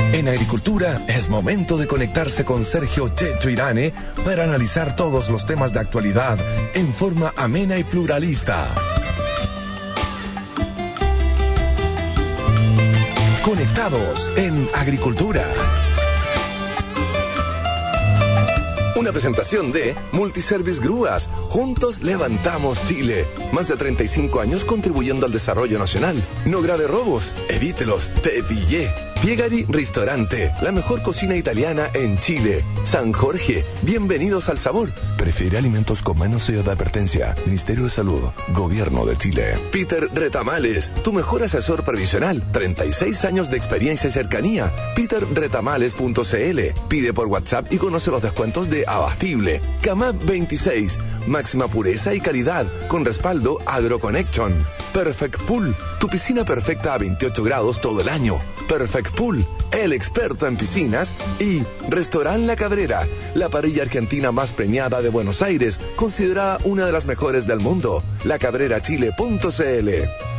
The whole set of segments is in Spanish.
En Agricultura es momento de conectarse con Sergio Checho Irane para analizar todos los temas de actualidad en forma amena y pluralista. Conectados en Agricultura. Una presentación de Multiservice Grúas. Juntos levantamos Chile. Más de 35 años contribuyendo al desarrollo nacional. No grave robos, evítelos, te pillé. Piegari Ristorante, la mejor cocina italiana en Chile. San Jorge, bienvenidos al sabor. Prefiere alimentos con menos sello de advertencia. Ministerio de Salud, Gobierno de Chile. Peter Retamales, tu mejor asesor previsional. 36 años de experiencia y cercanía. peterretamales.cl. Pide por WhatsApp y conoce los descuentos de Abastible. Camap 26, máxima pureza y calidad, con respaldo AgroConnection. Perfect Pool, tu piscina perfecta a 28 grados todo el año. Perfect Pool, el experto en piscinas. Y Restaurant La Cabrera, la parrilla argentina más premiada de Buenos Aires, considerada una de las mejores del mundo. lacabrerachile.cl.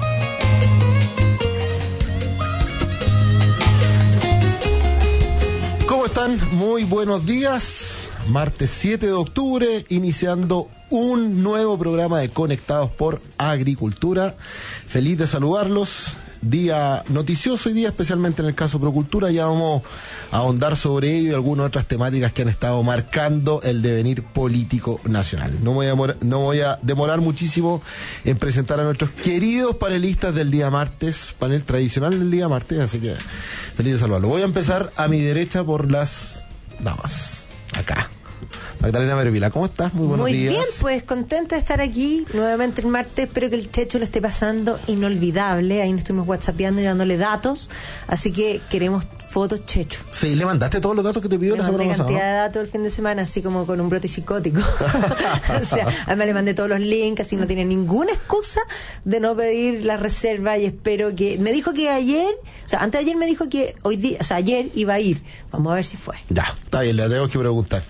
¿Cómo están? Muy buenos días. Martes 7 de octubre, iniciando un nuevo programa de Conectados por Agricultura. Feliz de saludarlos. Día noticioso y día especialmente en el caso Procultura. Ya vamos a ahondar sobre ello y algunas otras temáticas que han estado marcando el devenir político nacional. No voy a demorar muchísimo en presentar a nuestros queridos panelistas del día martes, panel tradicional del día martes, así que feliz de saludarlos. Voy a empezar a mi derecha por las damas. Acá. Magdalena Mervila, ¿cómo estás? Muy buenos días. Muy bien, pues contenta de estar aquí nuevamente el martes. Espero que el Checho lo esté pasando inolvidable. Ahí nos estuvimos whatsappeando y dándole datos. Así que queremos fotos, Checho. Sí, ¿le mandaste todos los datos que te pidió la semana pasada? Le mandé cantidad de datos el fin de semana, así como con un brote psicótico. O sea, además le mandé todos los links, así no tiene ninguna excusa de no pedir la reserva y espero que... Me dijo que ayer, o sea, antes de ayer me dijo que hoy día, o sea, ayer iba a ir. Vamos a ver si fue. Ya, está bien, le tengo que preguntar.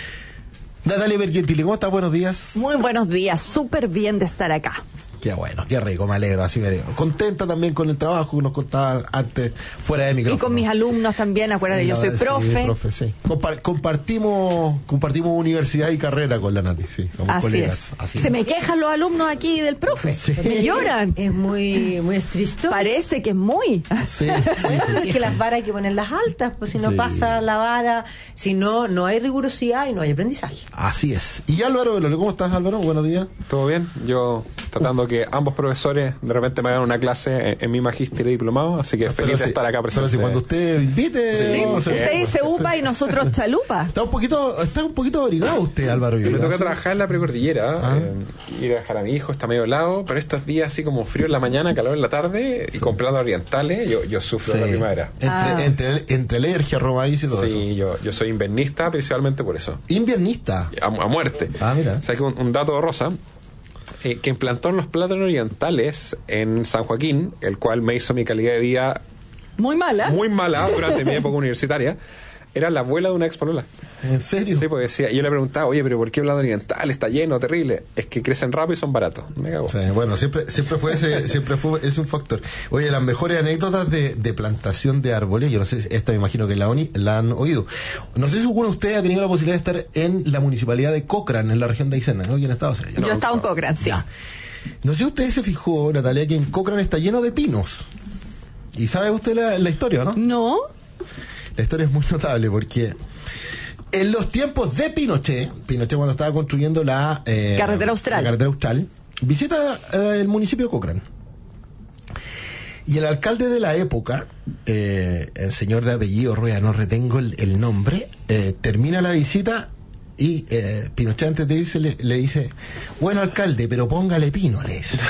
Natalia Bergentili, ¿cómo estás? Buenos días. Muy buenos días, súper bien de estar acá. Qué bueno, qué rico, me alegro, así me alegro. Contenta también con el trabajo que nos contaba antes, fuera de micrófono. Y con mis alumnos también, acuérdate, yo soy profe. Sí, profe, sí. Compartimos universidad y carrera con la Nati, sí, somos así colegas. Es. Así Se es. me quejan los alumnos aquí del profe, Sí. me lloran. Es muy estricto. Parece que es muy. Sí, Es que las varas hay que ponerlas altas, pues si no Sí. pasa la vara, si no, no hay rigurosidad y no hay aprendizaje. Así es. Y Álvaro Velole, ¿cómo estás, Álvaro? Buenos días. ¿Todo bien? Yo tratando que ambos profesores de repente me hagan una clase en mi magíster y diplomado, así que feliz de estar acá presente. Pero si cuando usted invite... Sí, Usted dice UPA y nosotros chalupa. Está un poquito abrigado usted, Álvaro. Me toca trabajar en la precordillera, ir a dejar a mi hijo, está medio helado, pero estos días así como frío en la mañana, calor en la tarde, y con platos orientales, yo sufro en la primavera. Entre alergia, romaíz y todo eso. Sí, yo soy invernista principalmente por eso. Inviernista. A muerte. Mira. O sea, que un dato rosa, que implantó los plátanos orientales en San Joaquín, el cual me hizo mi calidad de vida Muy mala. muy mala durante mi época universitaria, era la abuela de una expolola. ¿En serio? Sí, porque decía, yo le preguntaba, oye, pero ¿por qué plátano oriental? Está lleno, terrible. Es que crecen rápido y son baratos. Me cago. Sí, bueno, siempre fue ese un factor. Oye, las mejores anécdotas de plantación de árboles, yo no sé, esta me imagino que la han oído. No sé si alguno de ustedes ha tenido la posibilidad de estar en la municipalidad de Cochrane, en la región de Aysén, ¿no? ¿Quién estaba? Yo estaba en Cochrane, sí. Ya. No sé si usted se fijó, Natalia, que en Cochrane está lleno de pinos. ¿Y sabe usted la historia, no? No. La historia es muy notable porque en los tiempos de Pinochet cuando estaba construyendo la Carretera Austral, visita el municipio de Cochrane. Y el alcalde de la época, el señor de apellido Rueda, no retengo el nombre, termina la visita y Pinochet antes de irse le dice, bueno, alcalde, pero póngale pino, le dice.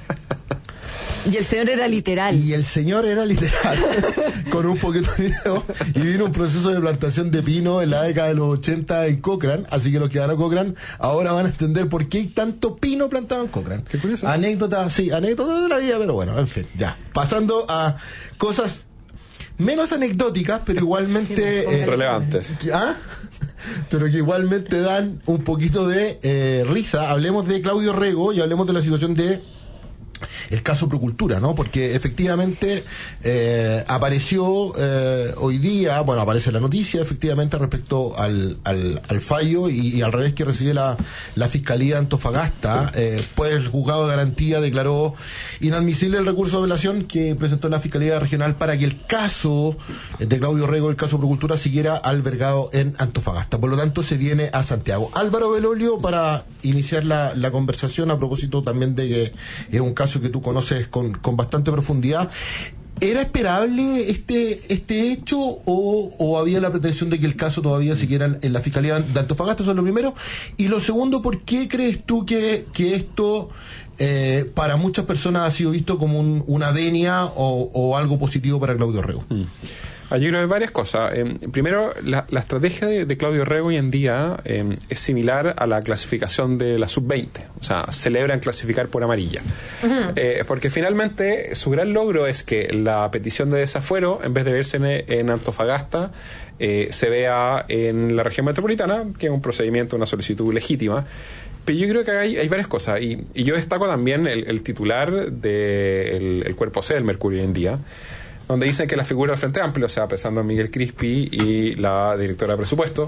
Y el señor era literal. Y el señor era literal, con un poquito de video, y vino un proceso de plantación de pino en la década de los 80 en Cochrane, así que los que van a Cochrane ahora van a entender por qué hay tanto pino plantado en Cochrane. Qué curioso. Anécdotas de la vida, pero bueno, en fin, ya. Pasando a cosas menos anecdóticas, pero igualmente... relevantes. Pero que igualmente dan un poquito de risa. Hablemos de Claudio Rego y hablemos de la situación de el caso Procultura, ¿no? Porque efectivamente apareció hoy día, bueno, aparece la noticia efectivamente respecto al fallo y al revés que recibió la Fiscalía de Antofagasta, pues el juzgado de garantía declaró inadmisible el recurso de apelación que presentó la Fiscalía Regional para que el caso de Claudio Rego, el caso Procultura, siguiera albergado en Antofagasta. Por lo tanto, se viene a Santiago. Álvaro Belolio, para iniciar la conversación a propósito también de que es un caso que tú conoces con bastante profundidad. ¿Era esperable este hecho o había la pretensión de que el caso todavía siguiera en la Fiscalía de Antofagasta? Eso es lo primero. Y lo segundo, ¿por qué crees tú que esto para muchas personas ha sido visto como una venia o algo positivo para Claudio Rego? Yo creo que hay varias cosas. Primero, la estrategia de Claudio Rego hoy en día es similar a la clasificación de la sub-20. O sea, celebran clasificar por amarilla. Porque finalmente su gran logro es que la petición de desafuero, en vez de verse en Antofagasta, se vea en la región metropolitana, que es un procedimiento, una solicitud legítima. Pero yo creo que hay varias cosas. Y yo destaco también el titular del Cuerpo C del Mercurio hoy en día, donde dicen que la figura del Frente Amplio, o sea, pensando en Miguel Crispi y la directora de presupuesto,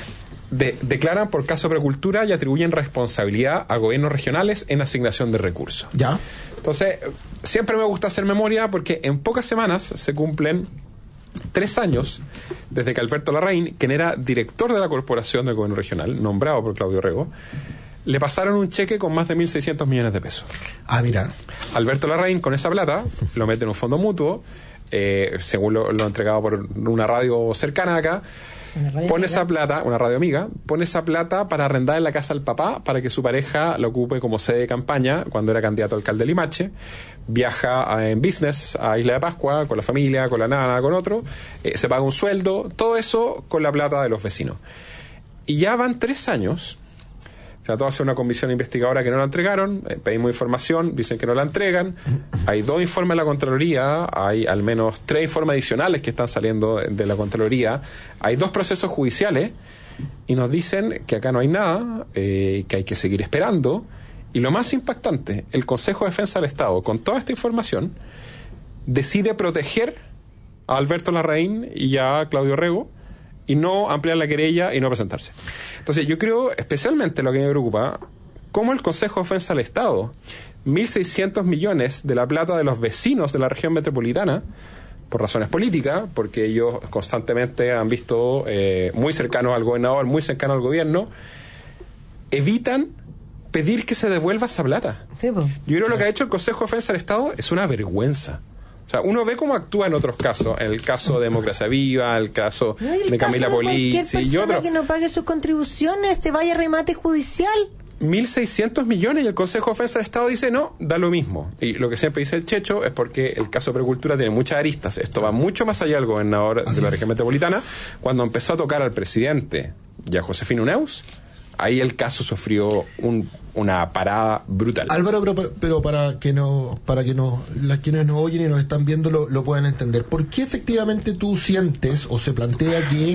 declaran por caso Procultura y atribuyen responsabilidad a gobiernos regionales en asignación de recursos. ¿Ya? Entonces, siempre me gusta hacer memoria porque en pocas semanas se cumplen 3 años desde que Alberto Larraín, quien era director de la Corporación del Gobierno Regional, nombrado por Claudio Rego, le pasaron un cheque con más de 1.600 millones de pesos. Ah, mira. Alberto Larraín, con esa plata, lo mete en un fondo mutuo, según lo entregado por una radio cercana acá, pone esa plata, una radio amiga, pone esa plata para arrendar en la casa al papá para que su pareja la ocupe como sede de campaña cuando era candidato a alcalde de Limache. Viaja en business a Isla de Pascua con la familia, con la nana, con otro, se paga un sueldo, todo eso con la plata de los vecinos. Y ya van 3 años. Se trató de hacer una comisión investigadora que no la entregaron, pedimos información, dicen que no la entregan, hay 2 informes de la Contraloría, hay al menos 3 informes adicionales que están saliendo de la Contraloría, hay 2 procesos judiciales y nos dicen que acá no hay nada, que hay que seguir esperando, y lo más impactante, el Consejo de Defensa del Estado, con toda esta información, decide proteger a Alberto Larraín y a Claudio Rego, y no ampliar la querella y no presentarse. Entonces yo creo, especialmente lo que me preocupa, cómo el Consejo de Defensa del Estado, 1.600 millones de la plata de los vecinos de la región metropolitana, por razones políticas, porque ellos constantemente han visto muy cercanos al gobernador, muy cercanos al gobierno, evitan pedir que se devuelva esa plata. Sí, pues. Yo creo que lo que ha hecho el Consejo de Defensa del Estado es una vergüenza. O sea, uno ve cómo actúa en otros casos, en el caso de Democracia Viva, el caso de Camila Polizzi y otro. Que no pague sus contribuciones, se vaya a remate judicial. 1.600 millones y el Consejo de Defensa del Estado dice no, da lo mismo. Y lo que siempre dice el Checho es porque el caso de Procultura tiene muchas aristas. Esto va mucho más allá del gobernador de la región metropolitana. Cuando empezó a tocar al presidente y a Josefino Neus, ahí el caso sufrió una parada brutal. Álvaro, pero para que las quienes nos oyen y nos están viendo lo puedan entender. ¿Por qué efectivamente tú sientes o se plantea que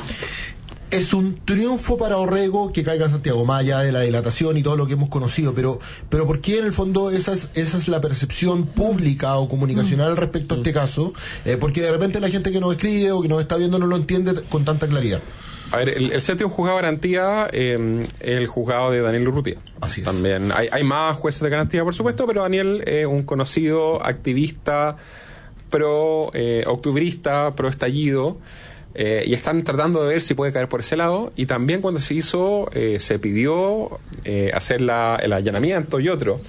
es un triunfo para Orrego que caiga en Santiago, más allá de la dilatación y todo lo que hemos conocido, pero ¿por qué en el fondo esa es la percepción pública o comunicacional respecto a este caso? Porque de repente la gente que nos escribe o que nos está viendo no lo entiende con tanta claridad. A ver, el séptimo juzgado de garantía el juzgado de Daniel Urrutia. Así es. También hay más jueces de garantía, por supuesto, pero Daniel es un conocido activista octubrista, pro estallido, y están tratando de ver si puede caer por ese lado. Y también cuando se hizo, se pidió hacer el allanamiento y otro.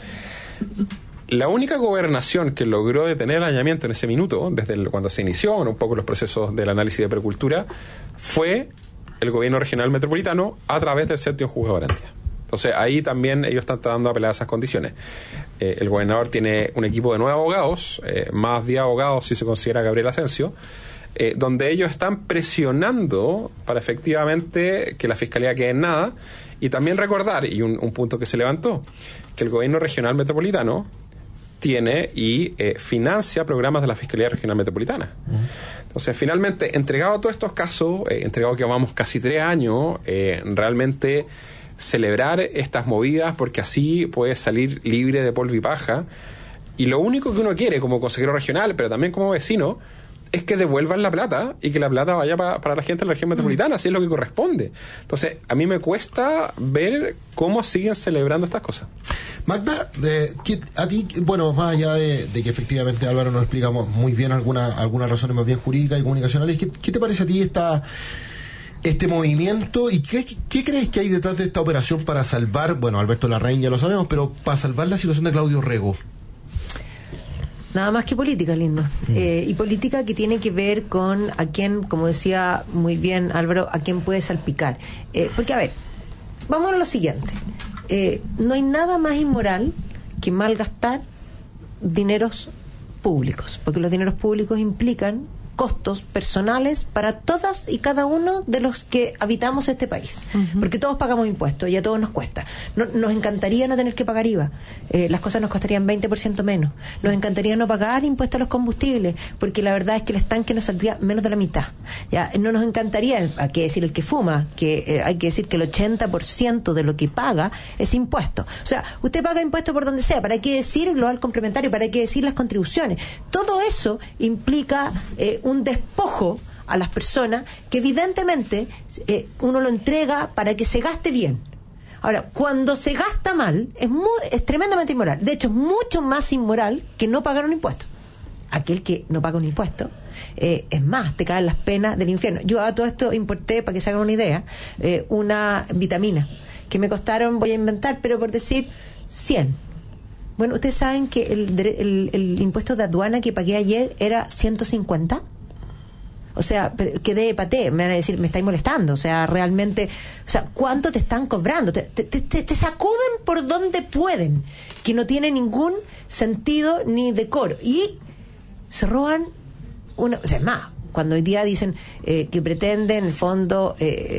La única gobernación que logró detener el allanamiento en ese minuto, desde cuando se inició un poco los procesos del análisis de Procultura, fue el gobierno regional metropolitano a través del séptimo juzgado de garantía. Entonces ahí también ellos están tratando de apelar a esas condiciones. El gobernador tiene un equipo de 9 abogados, más 10 abogados si se considera Gabriel Asensio, donde ellos están presionando para efectivamente que la fiscalía quede en nada, y también recordar, y un punto que se levantó, que el gobierno regional metropolitano tiene y financia programas de la Fiscalía Regional Metropolitana. Entonces, finalmente, entregado todos estos casos, entregado que vamos casi 3 años, realmente celebrar estas movidas, porque así puede salir libre de polvo y paja Y lo único que uno quiere como consejero regional, pero también como vecino, es que devuelvan la plata y que la plata vaya para la gente de la región metropolitana, así es lo que corresponde. Entonces, a mí me cuesta ver cómo siguen celebrando estas cosas. Magda, a ti, bueno, más allá de que efectivamente Álvaro nos explica muy bien algunas razones más bien jurídicas y comunicacionales, ¿qué te parece a ti este movimiento y qué crees que hay detrás de esta operación para salvar, bueno, Alberto Larraín ya lo sabemos, pero para salvar la situación de Claudio Rego? Nada más que política, lindo. Y política que tiene que ver con a quién, como decía muy bien Álvaro, a quién puede salpicar. Porque, a ver, vamos a lo siguiente. No hay nada más inmoral que malgastar dineros públicos, porque los dineros públicos implican costos personales para todas y cada uno de los que habitamos este país, porque todos pagamos impuestos y a todos nos cuesta. Nos encantaría no tener que pagar IVA, las cosas nos costarían 20% menos. Nos encantaría no pagar impuestos a los combustibles, porque la verdad es que el estanque nos saldría menos de la mitad. Ya no nos encantaría, hay que decir el que fuma, que hay que decir que el 80% de lo que paga es impuesto. O sea, usted paga impuestos por donde sea, ¿para qué decir el global complementario? ¿Para qué decir las contribuciones? Todo eso implica un despojo a las personas que evidentemente uno lo entrega para que se gaste bien. Ahora, cuando se gasta mal es tremendamente inmoral. De hecho, es mucho más inmoral que no pagar un impuesto. Aquel que no paga un impuesto, es más, te caen las penas del infierno. Yo a todo esto importé, para que se hagan una idea, una vitamina que me costaron, voy a inventar, pero por decir 100. Bueno, ustedes saben que el impuesto de aduana que pagué ayer era 150. O sea, quedé de paté, me van a decir, me estáis molestando. O sea, realmente, o sea, ¿cuánto te están cobrando? Te sacuden por donde pueden, que no tiene ningún sentido ni decoro. Y se roban o sea, es más, cuando hoy día dicen que pretenden, en el fondo,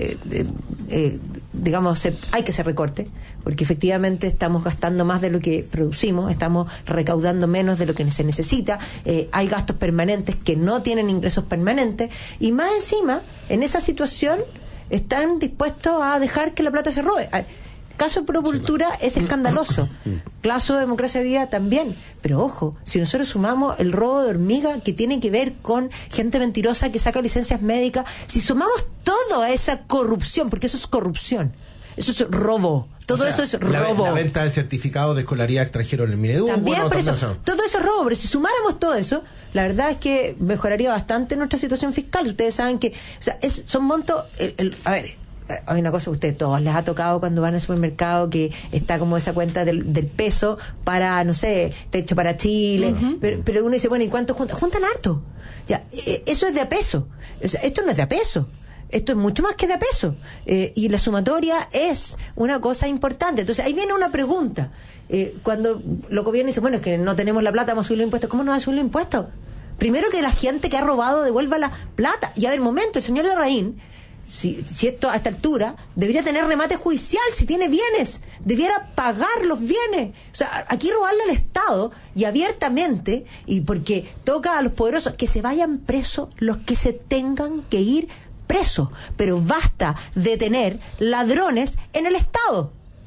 digamos, hay que hacer recorte, porque efectivamente estamos gastando más de lo que producimos, estamos recaudando menos de lo que se necesita, hay gastos permanentes que no tienen ingresos permanentes, y más encima, en esa situación, están dispuestos a dejar que la plata se robe. Caso de Propultura es escandaloso, caso de Democracia Viva también, pero ojo, si nosotros sumamos el robo de hormiga que tiene que ver con gente mentirosa que saca licencias médicas, si sumamos todo a esa corrupción, porque eso es corrupción, eso es robo, todo eso es robo. La venta de certificados de escolaridad extranjero en el Minedu. También, todo eso es robo, pero si sumáramos todo eso, la verdad es que mejoraría bastante nuestra situación fiscal. Ustedes saben que, o sea, son montos, a ver, hay una cosa que a ustedes todos les ha tocado cuando van al supermercado, que está como esa cuenta del peso para, no sé, techo para Chile, pero uno dice, bueno, ¿y cuánto juntan? Juntan harto. Ya, eso es de a peso. O sea, esto no es de a peso. Esto es mucho más que de a peso. Y la sumatoria es una cosa importante. Entonces, ahí viene una pregunta. Cuando los gobiernos dicen, bueno, es que no tenemos la plata, vamos a subir los impuestos. ¿Cómo no va a subir los impuestos? Primero que la gente que ha robado devuelva la plata. Y a ver, momento, el señor Larraín, si esto a esta altura debería tener remate judicial, si tiene bienes, debiera pagar los bienes. O sea, aquí robarle al Estado y abiertamente, y porque toca a los poderosos, que se vayan presos los que se tengan que ir presos, pero basta de tener ladrones en el Estado.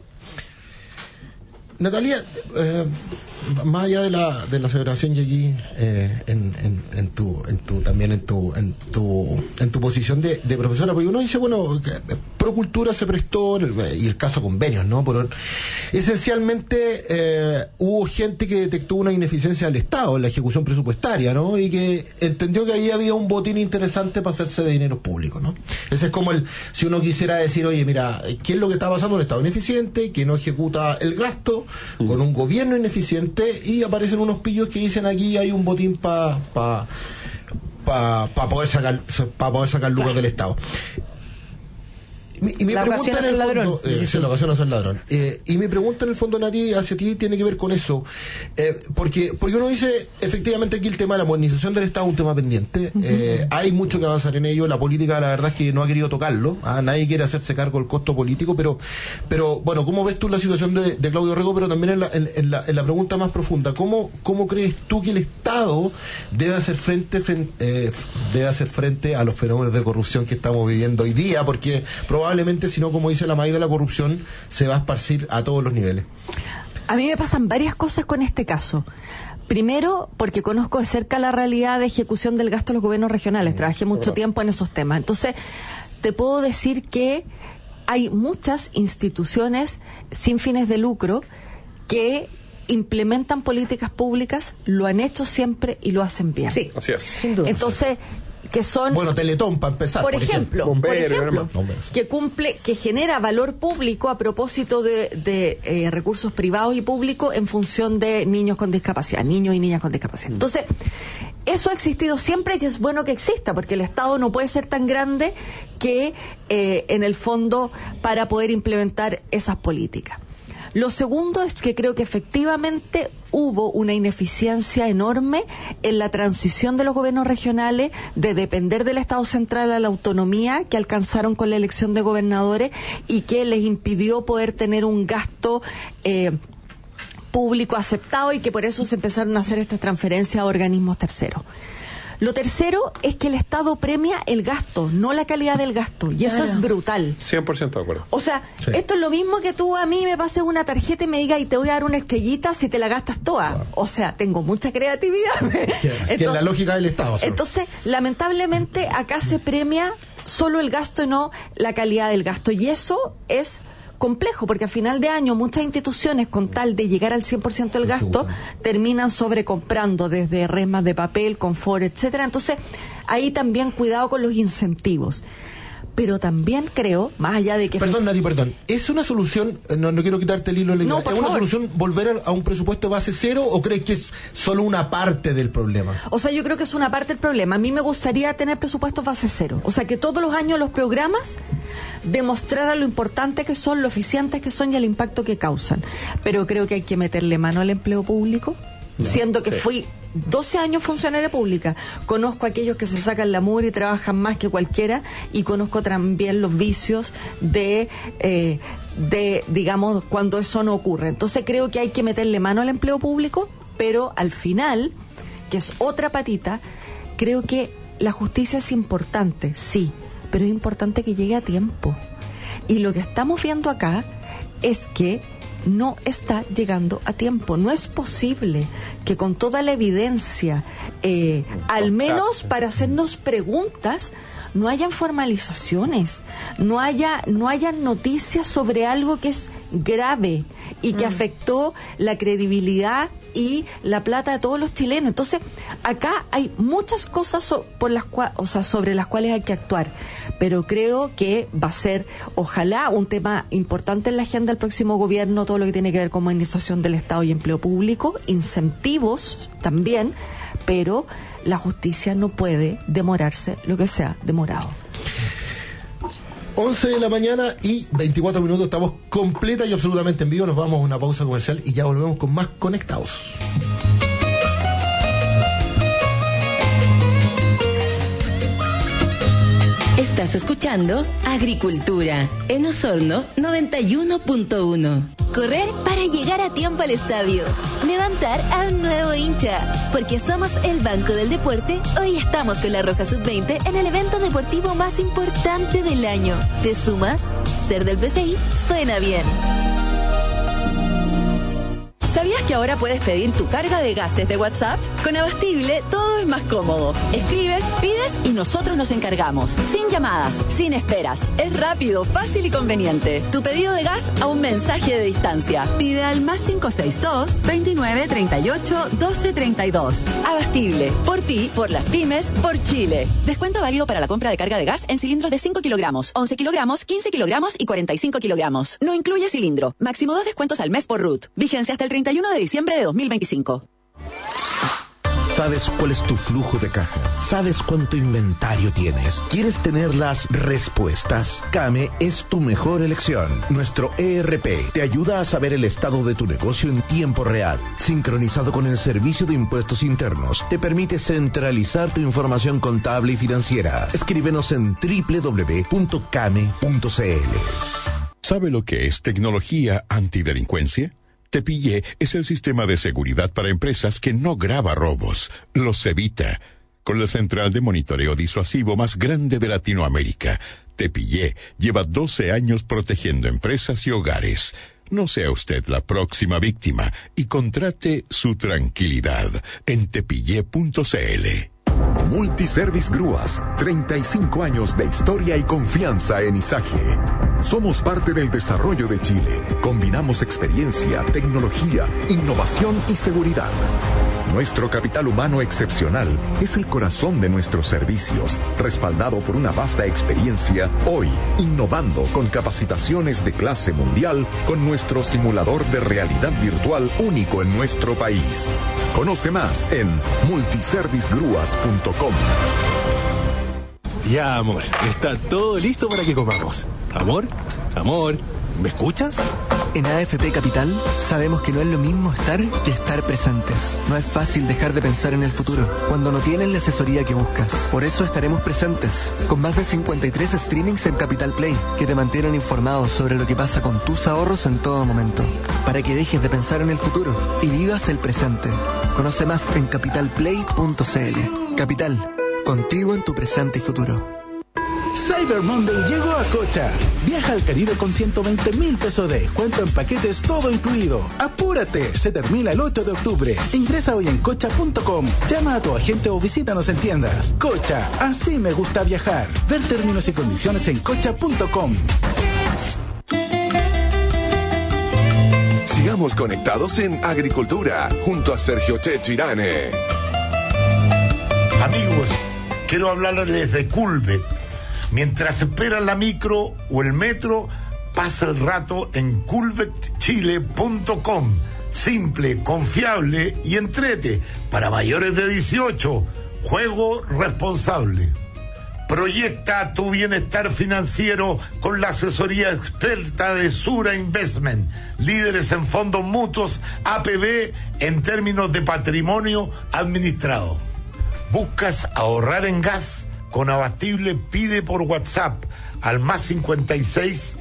Natalia, más allá de la celebración y allí en tu posición de profesora, porque uno dice, bueno, Procultura se prestó, y el caso convenios, ¿no? Pero esencialmente hubo gente que detectó una ineficiencia del Estado en la ejecución presupuestaria, ¿no? Y que entendió que ahí había un botín interesante para hacerse de dinero público, ¿no? Ese es como si uno quisiera decir, oye, mira, ¿qué es lo que está pasando? Un Estado ineficiente, que no ejecuta el gasto, con un gobierno ineficiente, y aparecen unos pillos que dicen, aquí hay un botín para poder sacar lucas del Estado. Y mi pregunta en el fondo, la ocasión es el ladrón. Y mi pregunta en el fondo, Nati, hacia ti tiene que ver con eso, porque uno dice, efectivamente aquí el tema de la modernización del Estado es un tema pendiente, hay mucho que avanzar en ello, la política la verdad es que no ha querido tocarlo, nadie quiere hacerse cargo del costo político, pero bueno, ¿cómo ves tú la situación de Claudio Rego? Pero también en la pregunta más profunda, ¿cómo crees tú que el Estado debe hacer frente a los fenómenos de corrupción que estamos viviendo hoy día? Porque probablemente, si no, como dice la maíz, la corrupción se va a esparcir a todos los niveles. A mí me pasan varias cosas con este caso. Primero, porque conozco de cerca la realidad de ejecución del gasto de los gobiernos regionales. Trabajé mucho tiempo en esos temas. Entonces, te puedo decir que hay muchas instituciones sin fines de lucro que implementan políticas públicas, lo han hecho siempre y lo hacen bien. Sí, así es. sin duda. Entonces, que son... Bueno, Teletón, para empezar. Por ejemplo, Bomberos. que genera valor público a propósito de recursos privados y públicos en función de niños con discapacidad, niños y niñas con discapacidad. Entonces, eso ha existido siempre y es bueno que exista, porque el Estado no puede ser tan grande que, en el fondo, para poder implementar esas políticas. Lo segundo es que creo que efectivamente hubo una ineficiencia enorme en la transición de los gobiernos regionales de depender del Estado central a la autonomía que alcanzaron con la elección de gobernadores y que les impidió poder tener un gasto público aceptado y que por eso se empezaron a hacer estas transferencias a organismos terceros. Lo tercero es que el Estado premia el gasto, no la calidad del gasto, y eso es brutal. 100% de acuerdo. O sea, esto es lo mismo que tú a mí me pases una tarjeta y me digas y te voy a dar una estrellita si te la gastas toda. Claro. O sea, tengo mucha creatividad. Que es la lógica del Estado. ¿Sí? Entonces, lamentablemente, acá se premia solo el gasto y no la calidad del gasto, y eso es complejo, porque a final de año muchas instituciones, con tal de llegar al 100% del gasto, terminan sobrecomprando desde resmas de papel, confort, etcétera. Entonces, ahí también cuidado con los incentivos. Pero también creo, más allá de que... Perdón, Nati, perdón. ¿Es una solución, no quiero quitarte el hilo, ¿es una solución volver a un presupuesto base cero o crees que es solo una parte del problema? O sea, yo creo que es una parte del problema. A mí me gustaría tener presupuestos base cero. O sea, que todos los años los programas demostraran lo importante que son, lo eficientes que son y el impacto que causan. Pero creo que hay que meterle mano al empleo público, siendo que fui 12 años funcionaria pública. Conozco a aquellos que se sacan la mugre y trabajan más que cualquiera, y conozco también los vicios de digamos, cuando eso no ocurre. Entonces creo que hay que meterle mano al empleo público, pero al final, que es otra patita, creo que la justicia es importante, sí, pero es importante que llegue a tiempo. Y lo que estamos viendo acá es que no está llegando a tiempo. No es posible que con toda la evidencia, al menos para hacernos preguntas, no hayan formalizaciones, no hayan noticias sobre algo que es grave y que afectó la credibilidad y la plata de todos los chilenos. Entonces, acá hay muchas cosas sobre las cuales hay que actuar, pero creo que va a ser, ojalá, un tema importante en la agenda del próximo gobierno, todo lo que tiene que ver con modernización del Estado y empleo público, incentivos también, pero la justicia no puede demorarse lo que sea demorado. 11 de la mañana y 24 minutos, estamos completa y absolutamente en vivo. Nos vamos a una pausa comercial y ya volvemos con más Conectados. Estás escuchando Agricultura en Osorno 91.1. Correr para llegar a tiempo al estadio. Levantar a un nuevo hincha. Porque somos el Banco del Deporte, hoy estamos con la Roja Sub-20 en el evento deportivo más importante del año. ¿Te sumas? Ser del PCI suena bien. ¿Sabías que ahora puedes pedir tu carga de gas desde WhatsApp? Con Abastible todo es más cómodo. Escribes, pides y nosotros nos encargamos. Sin llamadas, sin esperas. Es rápido, fácil y conveniente. Tu pedido de gas a un mensaje de distancia. Pide al +562 29 38 12 32. Abastible. Por ti, por las pymes, por Chile. Descuento válido para la compra de carga de gas en cilindros de 5 kilogramos, 11 kilogramos, 15 kilogramos y 45 kilogramos. No incluye cilindro. Máximo 2 descuentos al mes por RUT. Vigencia hasta el 31 de diciembre de 2025. ¿Sabes cuál es tu flujo de caja? ¿Sabes cuánto inventario tienes? ¿Quieres tener las respuestas? Kame es tu mejor elección. Nuestro ERP te ayuda a saber el estado de tu negocio en tiempo real. Sincronizado con el Servicio de Impuestos Internos, te permite centralizar tu información contable y financiera. Escríbenos en www.kame.cl. ¿Sabe lo que es tecnología antidelincuencia? Tepillé es el sistema de seguridad para empresas que no graba robos, los evita. Con la central de monitoreo disuasivo más grande de Latinoamérica, Tepillé lleva 12 años protegiendo empresas y hogares. No sea usted la próxima víctima y contrate su tranquilidad en tepillé.cl. Multiservice Grúas, 35 años de historia y confianza en Izaje. Somos parte del desarrollo de Chile. Combinamos experiencia, tecnología, innovación y seguridad. Nuestro capital humano excepcional es el corazón de nuestros servicios, respaldado por una vasta experiencia, hoy innovando con capacitaciones de clase mundial con nuestro simulador de realidad virtual único en nuestro país. Conoce más en multiservicegrúas.com. Ya, amor, está todo listo para que comamos. Amor, amor, ¿me escuchas? En AFP Capital sabemos que no es lo mismo estar que estar presentes. No es fácil dejar de pensar en el futuro cuando no tienes la asesoría que buscas. Por eso estaremos presentes, con más de 53 streamings en Capital Play, que te mantienen informados sobre lo que pasa con tus ahorros en todo momento, para que dejes de pensar en el futuro y vivas el presente. Conoce más en capitalplay.cl. Capital, contigo en tu presente y futuro. Cyber Monday llegó a Cocha. Viaja al Caribe con 120.000 pesos de descuento en paquetes, todo incluido. ¡Apúrate! Se termina el 8 de octubre. Ingresa hoy en cocha.com. Llama a tu agente o visítanos en tiendas. Cocha, así me gusta viajar. Ver términos y condiciones en cocha.com. Sigamos conectados en Agricultura, junto a Sergio Checho Irane. Amigos, quiero hablarles de Culvet. Mientras esperan la micro o el metro, pasa el rato en culvetchile.com. Simple, confiable y entrete. Para mayores de 18. Juego responsable. Proyecta tu bienestar financiero con la asesoría experta de Sura Investment. Líderes en fondos mutuos APB en términos de patrimonio administrado. ¿Buscas ahorrar en gas? Con Abastible pide por WhatsApp al más 56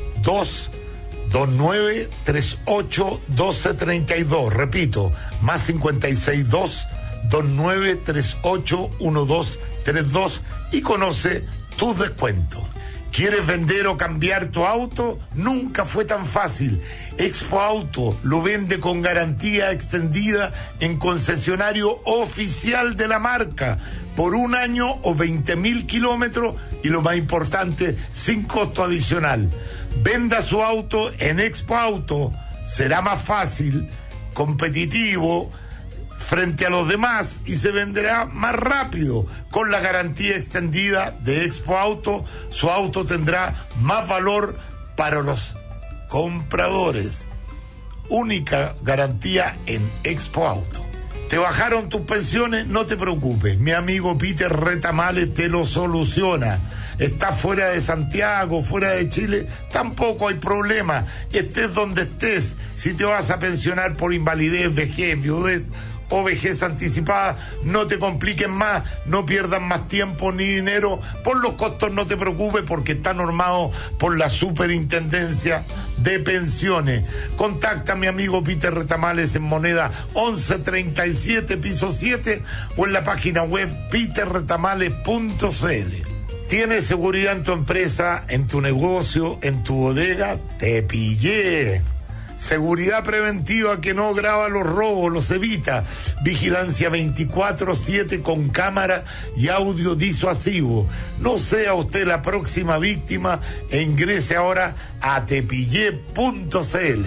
229 38 1232. Repito, más 56 229 38 1232 y conoce tus descuentos. ¿Quieres vender o cambiar tu auto? Nunca fue tan fácil. Expo Auto lo vende con garantía extendida en concesionario oficial de la marca por 1 año o 20.000 kilómetros y lo más importante, sin costo adicional. Venda su auto en Expo Auto. Será más fácil, competitivo frente a los demás y se venderá más rápido. Con la garantía extendida de Expo Auto, su auto tendrá más valor para los compradores. Única garantía en Expo Auto. ¿Te bajaron tus pensiones? No te preocupes, mi amigo Peter Retamales te lo soluciona. Estás fuera de Santiago, fuera de Chile, tampoco hay problema. Estés donde estés, si te vas a pensionar por invalidez, vejez, viudez o vejez anticipada, no te compliquen más, no pierdan más tiempo ni dinero. Por los costos no te preocupes porque está normado por la Superintendencia de Pensiones. Contacta a mi amigo Peter Retamales en Moneda 1137, piso 7 o en la página web peterretamales.cl. ¿Tienes seguridad en tu empresa, en tu negocio, en tu bodega? Te pillé. Seguridad preventiva que no graba los robos, los evita. Vigilancia 24/7 con cámara y audio disuasivo. No sea usted la próxima víctima e ingrese ahora a tepillé.cl.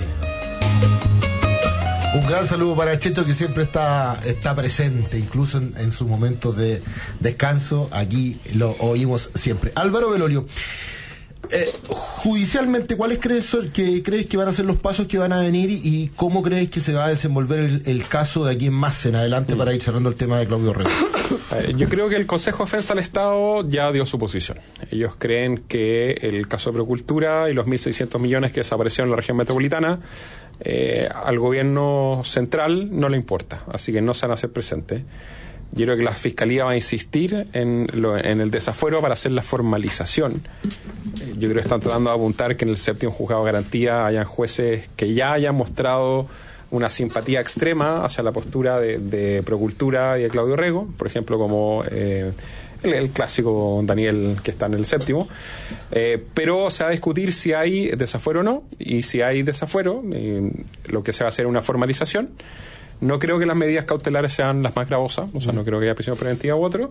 Un gran saludo para Checho, que siempre está presente, incluso en sus momentos de descanso. Aquí lo oímos siempre. Álvaro Belolio, judicialmente, ¿cuáles crees que van a ser los pasos que van a venir y cómo crees que se va a desenvolver el caso de aquí en más en adelante para ir cerrando el tema de Claudio Rego? Yo creo que el Consejo de Defensa del Estado ya dio su posición. Ellos creen que el caso de Procultura y los 1.600 millones que desaparecieron en la región metropolitana, al gobierno central no le importa, así que no se van a hacer presentes. Yo creo que la Fiscalía va a insistir en el desafuero para hacer la formalización. Yo creo que están tratando de apuntar que en el séptimo juzgado de garantía hayan jueces que ya hayan mostrado una simpatía extrema hacia la postura de Procultura y de Claudio Rego, por ejemplo, como el clásico Daniel que está en el 7º, pero se va a discutir si hay desafuero o no, y si hay desafuero, lo que se va a hacer es una formalización. No creo que las medidas cautelares sean las más gravosas, o sea, no creo que haya prisión preventiva u otro.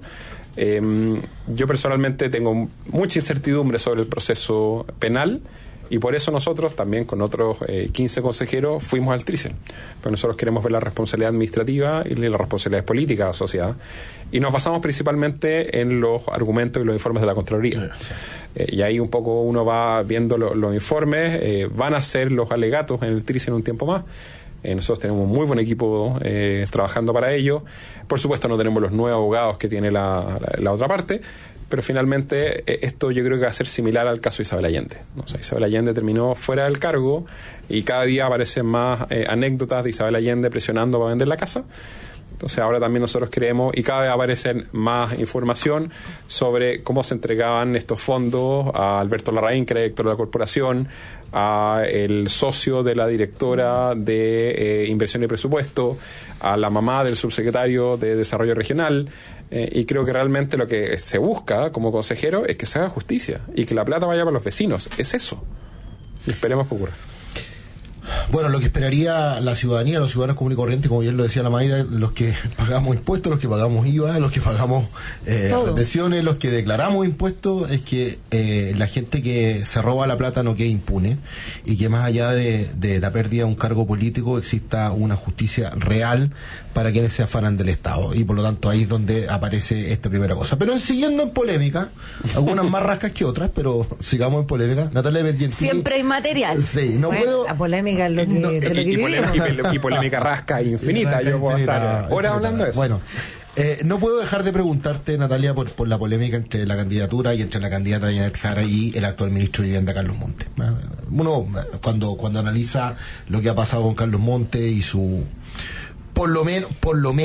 Yo personalmente tengo mucha incertidumbre sobre el proceso penal, y por eso nosotros también con otros 15 consejeros fuimos al Trícel, porque nosotros queremos ver la responsabilidad administrativa y las responsabilidades políticas de la sociedad, y nos basamos principalmente en los argumentos y los informes de la Contraloría. Y ahí un poco uno va viendo los informes, van a ser los alegatos en el Trícel un tiempo más. Nosotros tenemos un muy buen equipo trabajando para ello. Por supuesto no tenemos los 9 abogados que tiene la otra parte, pero finalmente esto yo creo que va a ser similar al caso de Isabel Allende. O sea, Isabel Allende terminó fuera del cargo y cada día aparecen más anécdotas de Isabel Allende presionando para vender la casa. Entonces ahora también nosotros creemos, y cada vez aparece más información sobre cómo se entregaban estos fondos a Alberto Larraín, que era director de la corporación, a el socio de la directora de Inversión y Presupuesto, a la mamá del subsecretario de Desarrollo Regional, y creo que realmente lo que se busca como consejero es que se haga justicia y que la plata vaya para los vecinos. Es eso. Y esperemos que ocurra. Bueno, lo que esperaría la ciudadanía, los ciudadanos comunes y corrientes, como bien lo decía la Maida, los que pagamos impuestos, los que pagamos IVA, los que pagamos retenciones, los que declaramos impuestos, es que la gente que se roba la plata no quede impune, y que más allá de la pérdida de un cargo político exista una justicia real para quienes se afanan del Estado, y por lo tanto ahí es donde aparece esta primera cosa. Pero siguiendo en polémica, algunas más rascas que otras, pero sigamos en polémica. Natalia Bergentini, siempre hay material. Sí, no puedo. La polémica es lo que y polémica rasca infinita. Yo puedo estar horas hablando de eso. Bueno, no puedo dejar de preguntarte, Natalia, por la polémica entre la candidatura y entre la candidata Janet Jara y el actual ministro de Vivienda, Carlos Montes. Uno, cuando analiza lo que ha pasado con Carlos Montes y su... Por lo menos, por lo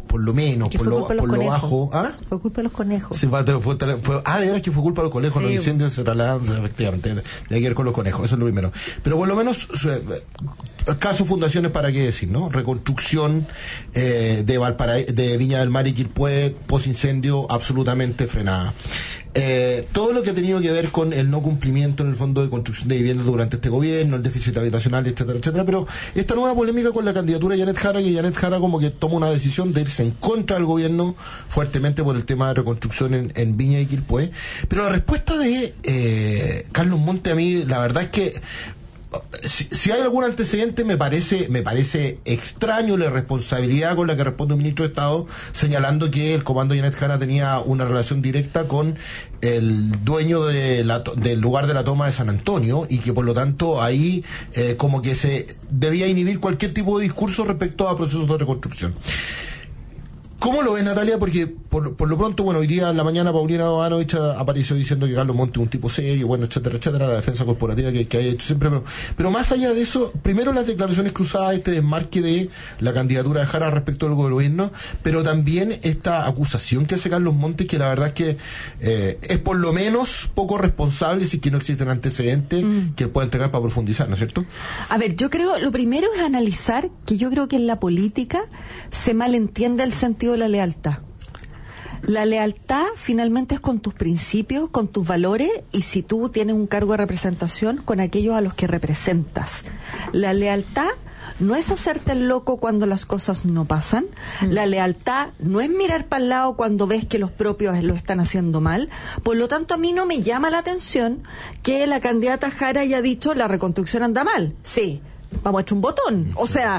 bajo. ¿Ah? Fue culpa de los conejos. Sí, de veras que fue culpa de los conejos. Sí. Los incendios se trasladaron, efectivamente, de ayer con los conejos, eso es lo primero. Pero por lo menos, caso Fundaciones, para qué decir, ¿no? Reconstrucción de Viña del Mar y Quilpué, posincendio, absolutamente frenada. Todo lo que ha tenido que ver con el no cumplimiento en el fondo de construcción de viviendas durante este gobierno, el déficit habitacional, etcétera, etcétera, pero esta nueva polémica con la candidatura de Janet Jara, que Janet Jara como que toma una decisión de irse en contra del gobierno fuertemente por el tema de reconstrucción en Viña y Quilpué, pero la respuesta de Carlos Montes, a mí la verdad es que si hay algún antecedente, me parece extraño la responsabilidad con la que responde un ministro de Estado señalando que el comando Janet Jara tenía una relación directa con el dueño del lugar de la toma de San Antonio, y que por lo tanto ahí como que se debía inhibir cualquier tipo de discurso respecto a procesos de reconstrucción. ¿Cómo lo ves, Natalia? Porque por lo pronto, bueno, hoy día en la mañana Paulina Bobanovich apareció diciendo que Carlos Montes es un tipo serio, bueno, etcétera, etcétera, la defensa corporativa que ha hecho siempre. Pero más allá de eso, primero las declaraciones cruzadas, este desmarque de la candidatura de Jara respecto al gobierno, pero también esta acusación que hace Carlos Montes, que la verdad es que es por lo menos poco responsable, si es que no existen antecedentes que él pueda entregar para profundizar, ¿no es cierto? A ver, yo creo, lo primero es analizar que yo creo que en la política se malentiende el sentido de la lealtad. La lealtad finalmente es con tus principios, con tus valores, y si tú tienes un cargo de representación, con aquellos a los que representas. La lealtad no es hacerte el loco cuando las cosas no pasan. La lealtad no es mirar para el lado cuando ves que los propios lo están haciendo mal. Por lo tanto, a mí no me llama la atención que la candidata Jara haya dicho la reconstrucción anda mal. Sí, vamos a echar un botón. O sea,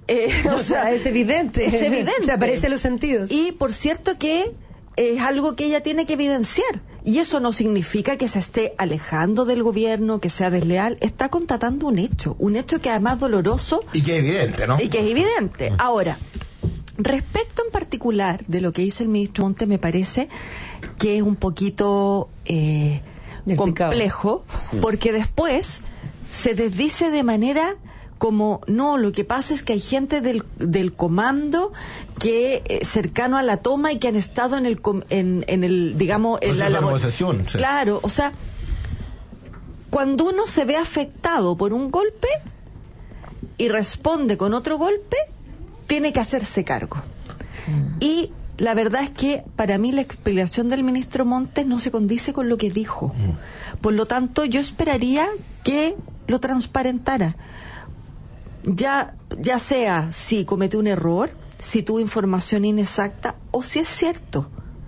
es evidente. Es evidente. Se aparece en los sentidos. Y por cierto que es algo que ella tiene que evidenciar. Y eso no significa que se esté alejando del gobierno, que sea desleal. Está constatando un hecho que además es doloroso. Y que es evidente, ¿no? Y que es evidente. Ahora, respecto en particular de lo que dice el ministro Montes, me parece que es un poquito complejo, porque después se desdice de manera como, no, lo que pasa es que hay gente del comando que cercano a la toma y que han estado en el digamos, en la negociación. Sí. Claro, o sea, cuando uno se ve afectado por un golpe y responde con otro golpe, tiene que hacerse cargo. Y la verdad es que para mí la explicación del ministro Montes no se condice con lo que dijo. Por lo tanto, yo esperaría que lo transparentara. Ya sea si cometió un error, si tuvo información inexacta o si es cierto.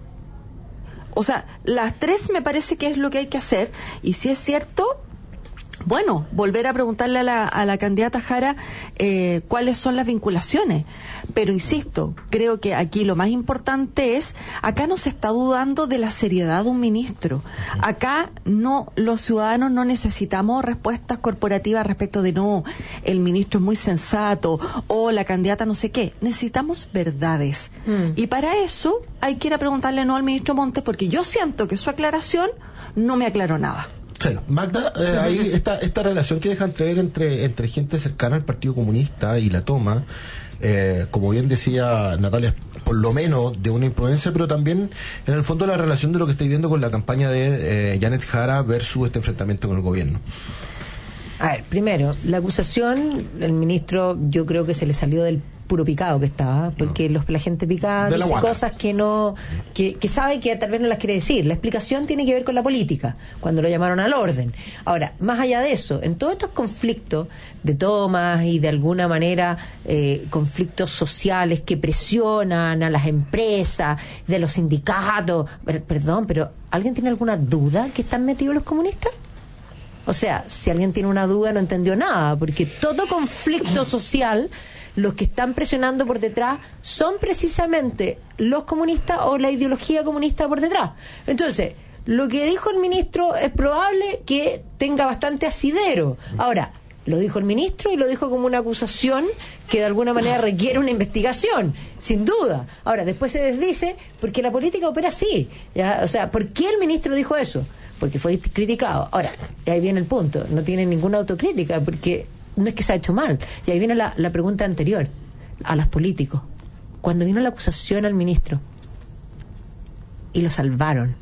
O sea, las tres me parece que es lo que hay que hacer, y si es cierto, bueno, volver a preguntarle a la candidata Jara cuáles son las vinculaciones. Pero insisto, creo que aquí lo más importante es, acá no se está dudando de la seriedad de un ministro. Acá los ciudadanos no necesitamos respuestas corporativas respecto de no, el ministro es muy sensato o la candidata no sé qué. Necesitamos verdades. Y para eso hay que ir a preguntarle no al ministro Montes, porque yo siento que su aclaración no me aclaró nada. Sí, Magda, ahí esta relación que deja entrever entre gente cercana al Partido Comunista y la toma, como bien decía Natalia, por lo menos de una imprudencia, pero también en el fondo la relación de lo que estoy viendo con la campaña de Janet Jara versus este enfrentamiento con el gobierno. A ver, primero, la acusación, el ministro yo creo que se le salió del puro picado que estaba, porque la gente picada dice cosas que sabe que tal vez no las quiere decir. La explicación tiene que ver con la política, cuando lo llamaron al orden. Ahora, más allá de eso, en todos estos conflictos de tomas y de alguna manera conflictos sociales que presionan a las empresas, de los sindicatos, perdón, pero ¿alguien tiene alguna duda que están metidos los comunistas? O sea, si alguien tiene una duda no entendió nada, porque todo conflicto social, los que están presionando por detrás son precisamente los comunistas o la ideología comunista por detrás. Entonces, lo que dijo el ministro es probable que tenga bastante asidero. Ahora, lo dijo el ministro y lo dijo como una acusación que de alguna manera requiere una investigación, sin duda. Ahora, después se desdice porque la política opera así, ¿ya? O sea, ¿por qué el ministro dijo eso? Porque fue criticado. Ahora, ahí viene el punto, no tiene ninguna autocrítica, porque no es que se ha hecho mal. Y ahí viene la pregunta anterior, a los políticos. Cuando vino la acusación al ministro y lo salvaron,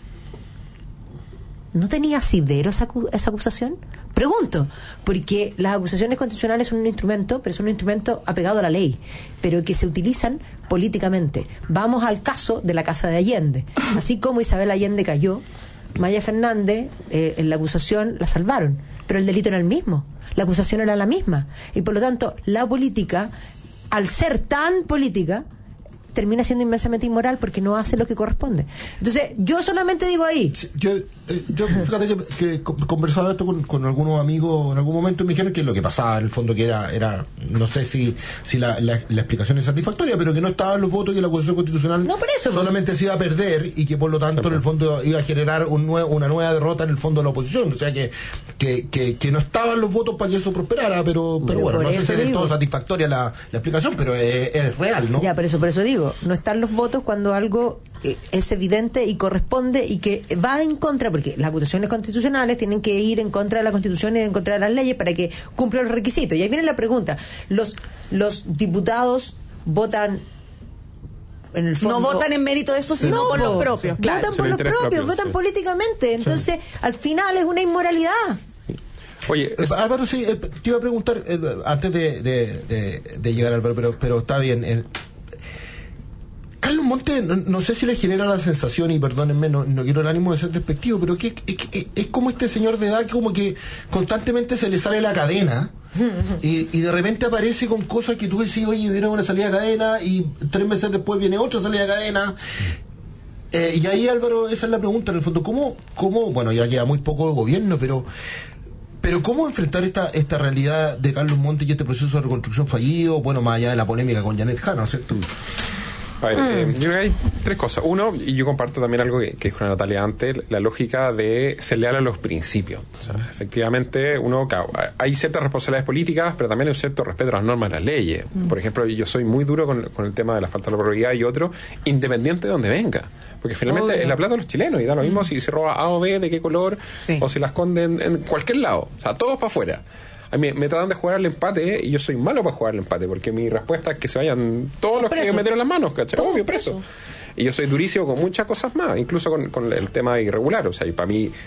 ¿no tenía asidero esa acusación? Pregunto, porque las acusaciones constitucionales son un instrumento, pero son un instrumento apegado a la ley, pero que se utilizan políticamente. Vamos al caso de la casa de Allende. Así como Isabel Allende cayó, Maya Fernández, en la acusación la salvaron, pero el delito era el mismo, la acusación era la misma, y por lo tanto la política, al ser tan política, termina siendo inmensamente inmoral porque no hace lo que corresponde. Entonces, yo solamente digo ahí. Yo fíjate que conversaba esto con algunos amigos en algún momento y me dijeron que lo que pasaba en el fondo que era no sé si la explicación es satisfactoria, pero que no estaban los votos y que la acusación constitucional solamente se iba a perder y que por lo tanto en el fondo iba a generar una nueva derrota en el fondo de la oposición. O sea que no estaban los votos para que eso prosperara, pero bueno, no sé si es del todo satisfactoria la explicación, pero es real, ¿no? Ya, por eso digo, no están los votos cuando algo es evidente y corresponde y que va en contra, porque las acusaciones constitucionales tienen que ir en contra de la Constitución y en contra de las leyes para que cumplan los requisitos. Y ahí viene la pregunta, los diputados votan en el fondo, no votan en mérito de eso, sino por los propios, claro. Votan por los propios, votan políticamente, entonces al final es una inmoralidad. Oye, Álvaro, sí, te iba a preguntar antes de llegar, Álvaro, pero está bien. Carlos Montes, no sé si le genera la sensación, y perdónenme, no quiero el ánimo de ser despectivo, pero que es como este señor de edad, como que constantemente se le sale la cadena y de repente aparece con cosas que tú decís, oye, viene una salida de cadena y 3 meses después viene otra salida de cadena. Y ahí, Álvaro, esa es la pregunta, en el fondo, ¿cómo bueno, ya queda muy poco de gobierno, pero ¿cómo enfrentar esta realidad de Carlos Montes y este proceso de reconstrucción fallido, bueno, más allá de la polémica con Janet Jara, ¿no es cierto? A ver, yo creo que hay 3 cosas. Uno, y yo comparto también algo que dijo Natalia antes, la lógica de ser leal a los principios. O sea, efectivamente, hay ciertas responsabilidades políticas, pero también hay un cierto respeto a las normas de las leyes. Por ejemplo, yo soy muy duro con el tema de la falta de la probidad y otro, independiente de donde venga. Porque finalmente es la plata de los chilenos y da lo mismo si se roba A o B, de qué color, o si la esconden en cualquier lado. O sea, todos para afuera. A mí me tratan de jugar al empate y yo soy malo para jugar al empate porque mi respuesta es que se vayan todos los que metieron las manos, ¿cachai? Obvio, preso. Y yo soy durísimo con muchas cosas más, incluso con el tema irregular. O sea, y para mí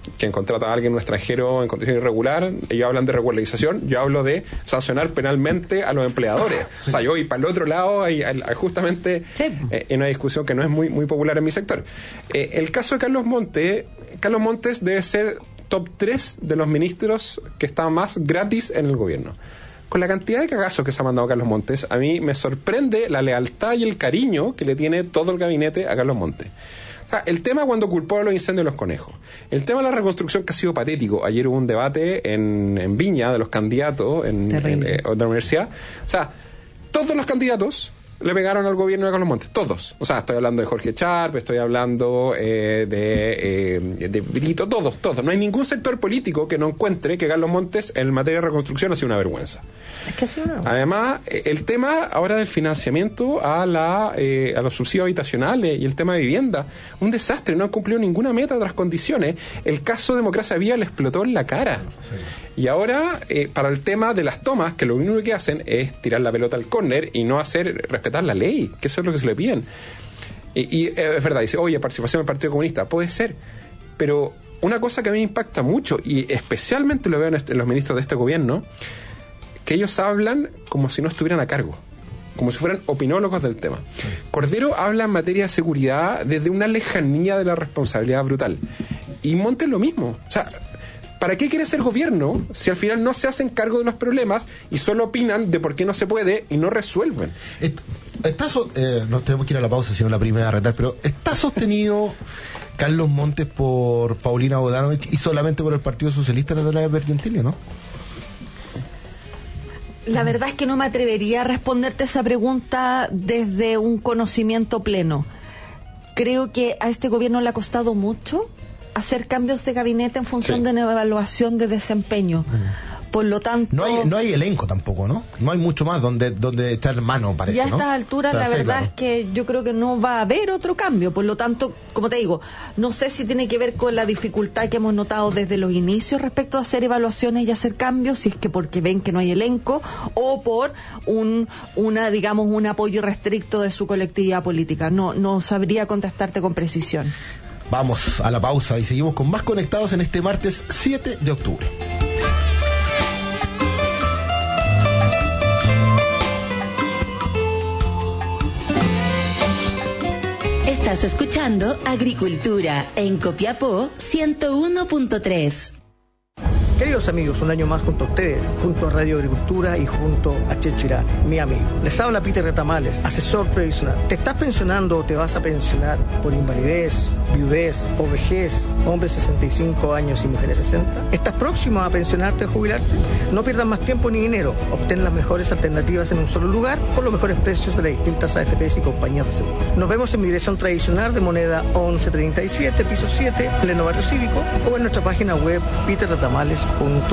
quien contrata a alguien un extranjero en condición irregular, ellos hablan de regularización, yo hablo de sancionar penalmente a los empleadores. Sí. O sea, yo voy para el otro lado, hay justamente en una discusión que no es muy popular en mi sector. El caso de Carlos Montes debe ser top 3 de los ministros que están más gratis en el gobierno. Con la cantidad de cagazos que se ha mandado Carlos Montes, a mí me sorprende la lealtad y el cariño que le tiene todo el gabinete a Carlos Montes. O sea, el tema cuando culpó a los incendios de Los Conejos, el tema de la reconstrucción, que ha sido patético. Ayer hubo un debate en Viña de los candidatos de la universidad. O sea, todos los candidatos le pegaron al gobierno de Carlos Montes, todos. O sea, estoy hablando de Jorge Charp, estoy hablando de Brito, todos. No hay ningún sector político que no encuentre que Carlos Montes en materia de reconstrucción ha sido una vergüenza. Es que ha sido una vergüenza. Además, el tema ahora del financiamiento a los subsidios habitacionales y el tema de vivienda, un desastre, no han cumplido ninguna meta de otras condiciones. El caso Democracia Viva le explotó en la cara. Sí. Y ahora, para el tema de las tomas, que lo único que hacen es tirar la pelota al córner y no respetar la ley, que eso es lo que se le piden. Y es verdad, dice, oye, participación del Partido Comunista, puede ser, pero una cosa que a mí me impacta mucho, y especialmente lo veo en los ministros de este gobierno, que ellos hablan como si no estuvieran a cargo, como si fueran opinólogos del tema. Sí. Cordero habla en materia de seguridad desde una lejanía de la responsabilidad brutal, y Montes lo mismo. O sea, ¿para qué quiere ser gobierno si al final no se hacen cargo de los problemas y solo opinan de por qué no se puede y no resuelven? No tenemos que ir a la pausa, sino la primera retar, pero ¿está sostenido Carlos Montes por Paulina Bodanovich y solamente por el Partido Socialista Natalia Bergentili, no? La verdad es que no me atrevería a responderte esa pregunta desde un conocimiento pleno. Creo que a este gobierno le ha costado mucho hacer cambios de gabinete en función de una evaluación de desempeño. Por lo tanto... No hay elenco tampoco, ¿no? No hay mucho más donde echar mano, parece, y a ¿no? estas alturas la verdad es que yo creo que no va a haber otro cambio. Por lo tanto, como te digo, no sé si tiene que ver con la dificultad que hemos notado desde los inicios respecto a hacer evaluaciones y hacer cambios, si es que porque ven que no hay elenco, o por un apoyo restricto de su colectividad política. No sabría contestarte con precisión. Vamos a la pausa y seguimos con más Conectados en este martes 7 de octubre. Estás escuchando Agricultura en Copiapó 101.3. Queridos amigos, un año más junto a ustedes, junto a Radio Agricultura y junto a Chechirá, mi amigo. Les habla Peter Retamales, asesor previsional. ¿Te estás pensionando o te vas a pensionar por invalidez, viudez o vejez, hombres 65 años y mujeres 60? ¿Estás próximo a pensionarte o jubilarte? No pierdas más tiempo ni dinero. Obtén las mejores alternativas en un solo lugar con los mejores precios de las distintas AFPs y compañías de seguro. Nos vemos en mi dirección tradicional de moneda 1137, piso 7, pleno barrio cívico, o en nuestra página web peterretamales.cl.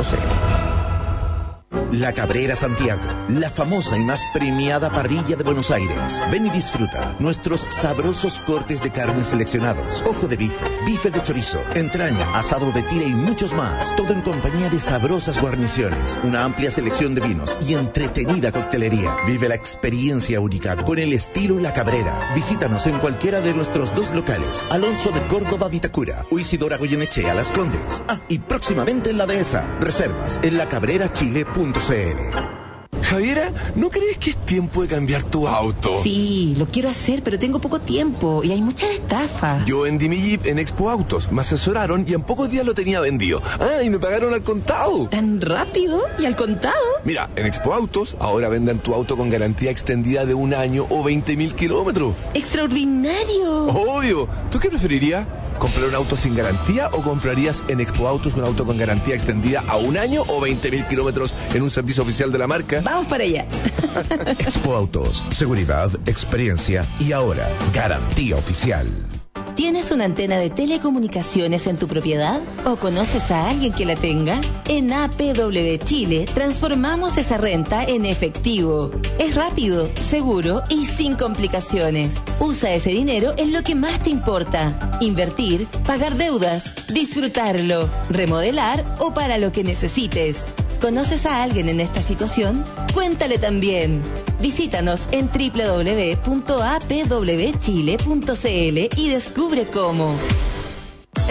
La Cabrera Santiago, la famosa y más premiada parrilla de Buenos Aires. Ven y disfruta nuestros sabrosos cortes de carne seleccionados, ojo de bife, bife de chorizo, entraña, asado de tira y muchos más. Todo en compañía de sabrosas guarniciones, una amplia selección de vinos y entretenida coctelería. Vive la experiencia única con el estilo La Cabrera. Visítanos en cualquiera de nuestros 2 locales, Alonso de Córdoba Vitacura o Isidora Goyenechea Las Condes. Y próximamente en la Dehesa. Reservas en lacabrerachile.cl. Javiera, ¿no crees que es tiempo de cambiar tu auto? Sí, lo quiero hacer, pero tengo poco tiempo y hay muchas estafas. Yo vendí mi Jeep en Expo Autos, me asesoraron y en pocos días lo tenía vendido. Y me pagaron al contado. ¿Tan rápido? ¿Y al contado? Mira, en Expo Autos ahora venden tu auto con garantía extendida de 1 año o 20.000 kilómetros. ¡Extraordinario! Obvio. ¿Tú qué preferirías? ¿Comprar un auto sin garantía o comprarías en Expo Autos un auto con garantía extendida a 1 año o 20.000 kilómetros en un servicio oficial de la marca? Vamos para allá. Expo Autos, seguridad, experiencia y ahora garantía oficial. ¿Tienes una antena de telecomunicaciones en tu propiedad? ¿O conoces a alguien que la tenga? En APW Chile transformamos esa renta en efectivo. Es rápido, seguro y sin complicaciones. Usa ese dinero en lo que más te importa. Invertir, pagar deudas, disfrutarlo, remodelar o para lo que necesites. ¿Conoces a alguien en esta situación? Cuéntale también. Visítanos en www.apwchile.cl y descubre cómo.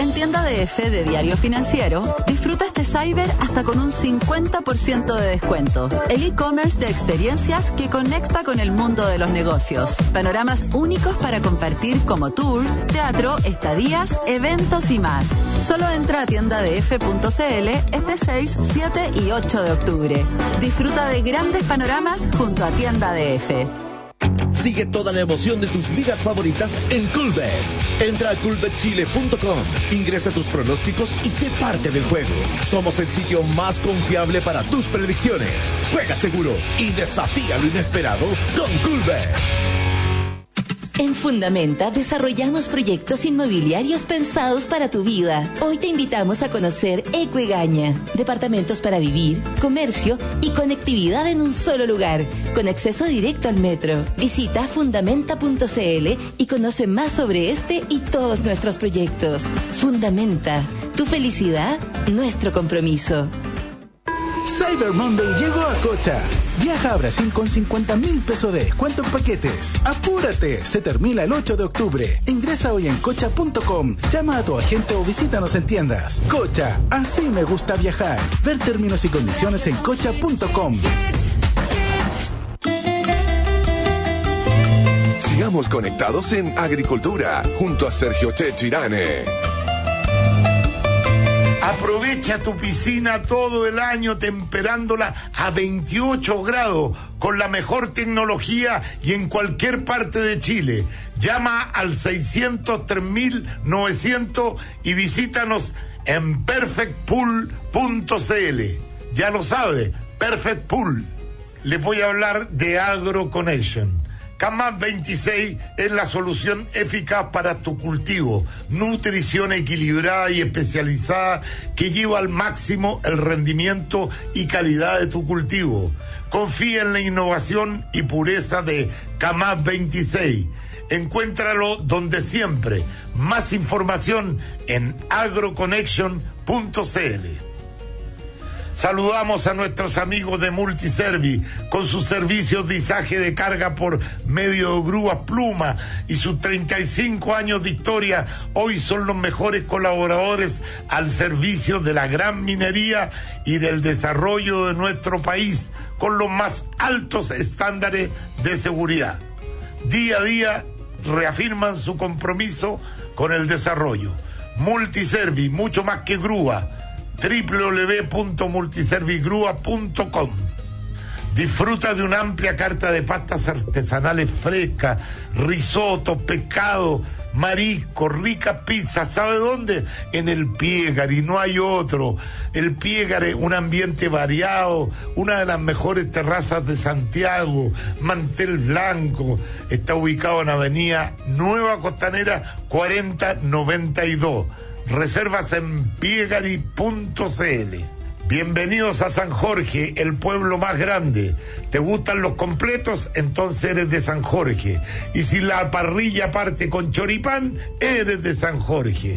En tienda DF de Diario Financiero, disfruta este cyber hasta con un 50% de descuento. El e-commerce de experiencias que conecta con el mundo de los negocios. Panoramas únicos para compartir como tours, teatro, estadías, eventos y más. Solo entra a tiendadf.cl este 6, 7 y 8 de octubre. Disfruta de grandes panoramas junto a Tienda DF. Sigue toda la emoción de tus ligas favoritas en Coolbet. Entra a coolbetchile.com, ingresa tus pronósticos y sé parte del juego. Somos el sitio más confiable para tus predicciones. Juega seguro y desafía lo inesperado con Coolbet. En Fundamenta desarrollamos proyectos inmobiliarios pensados para tu vida. Hoy te invitamos a conocer Ecoegaña. Departamentos para vivir, comercio y conectividad en un solo lugar, con acceso directo al metro. Visita fundamenta.cl y conoce más sobre este y todos nuestros proyectos. Fundamenta, tu felicidad, nuestro compromiso. Cyber Monday llegó a Cocha. Viaja a Brasil con 50.000 pesos de descuento en paquetes. ¡Apúrate! Se termina el 8 de octubre. Ingresa hoy en cocha.com. Llama a tu agente o visítanos en tiendas. Cocha, así me gusta viajar. Ver términos y condiciones en cocha.com. Sigamos conectados en Agricultura, junto a Sergio Checho Irane. Aprovecha tu piscina todo el año temperándola a 28 grados con la mejor tecnología y en cualquier parte de Chile. Llama al 603.900 y visítanos en perfectpool.cl. Ya lo sabe, Perfect Pool. Les voy a hablar de AgroConnection. CAMAP 26 es la solución eficaz para tu cultivo. Nutrición equilibrada y especializada que lleva al máximo el rendimiento y calidad de tu cultivo. Confía en la innovación y pureza de CAMAP 26. Encuéntralo donde siempre. Más información en agroconnection.cl. Saludamos a nuestros amigos de Multiservice con sus servicios de izaje de carga por medio de grúas Pluma y sus 35 años de historia. Hoy son los mejores colaboradores al servicio de la gran minería y del desarrollo de nuestro país con los más altos estándares de seguridad. Día a día reafirman su compromiso con el desarrollo. Multiservice, mucho más que grúa. www.multiservicegrúa.com. Disfruta de una amplia carta de pastas artesanales frescas, risotto, pescado, marisco, rica pizza. ¿Sabe dónde? En el Piegari, no hay otro. El Piegari, un ambiente variado, una de las mejores terrazas de Santiago, mantel blanco. Está ubicado en Avenida Nueva Costanera 4092. Reservas en piegari.cl. Bienvenidos a San Jorge, el pueblo más grande. ¿Te gustan los completos? Entonces eres de San Jorge. Y si la parrilla parte con choripán, eres de San Jorge.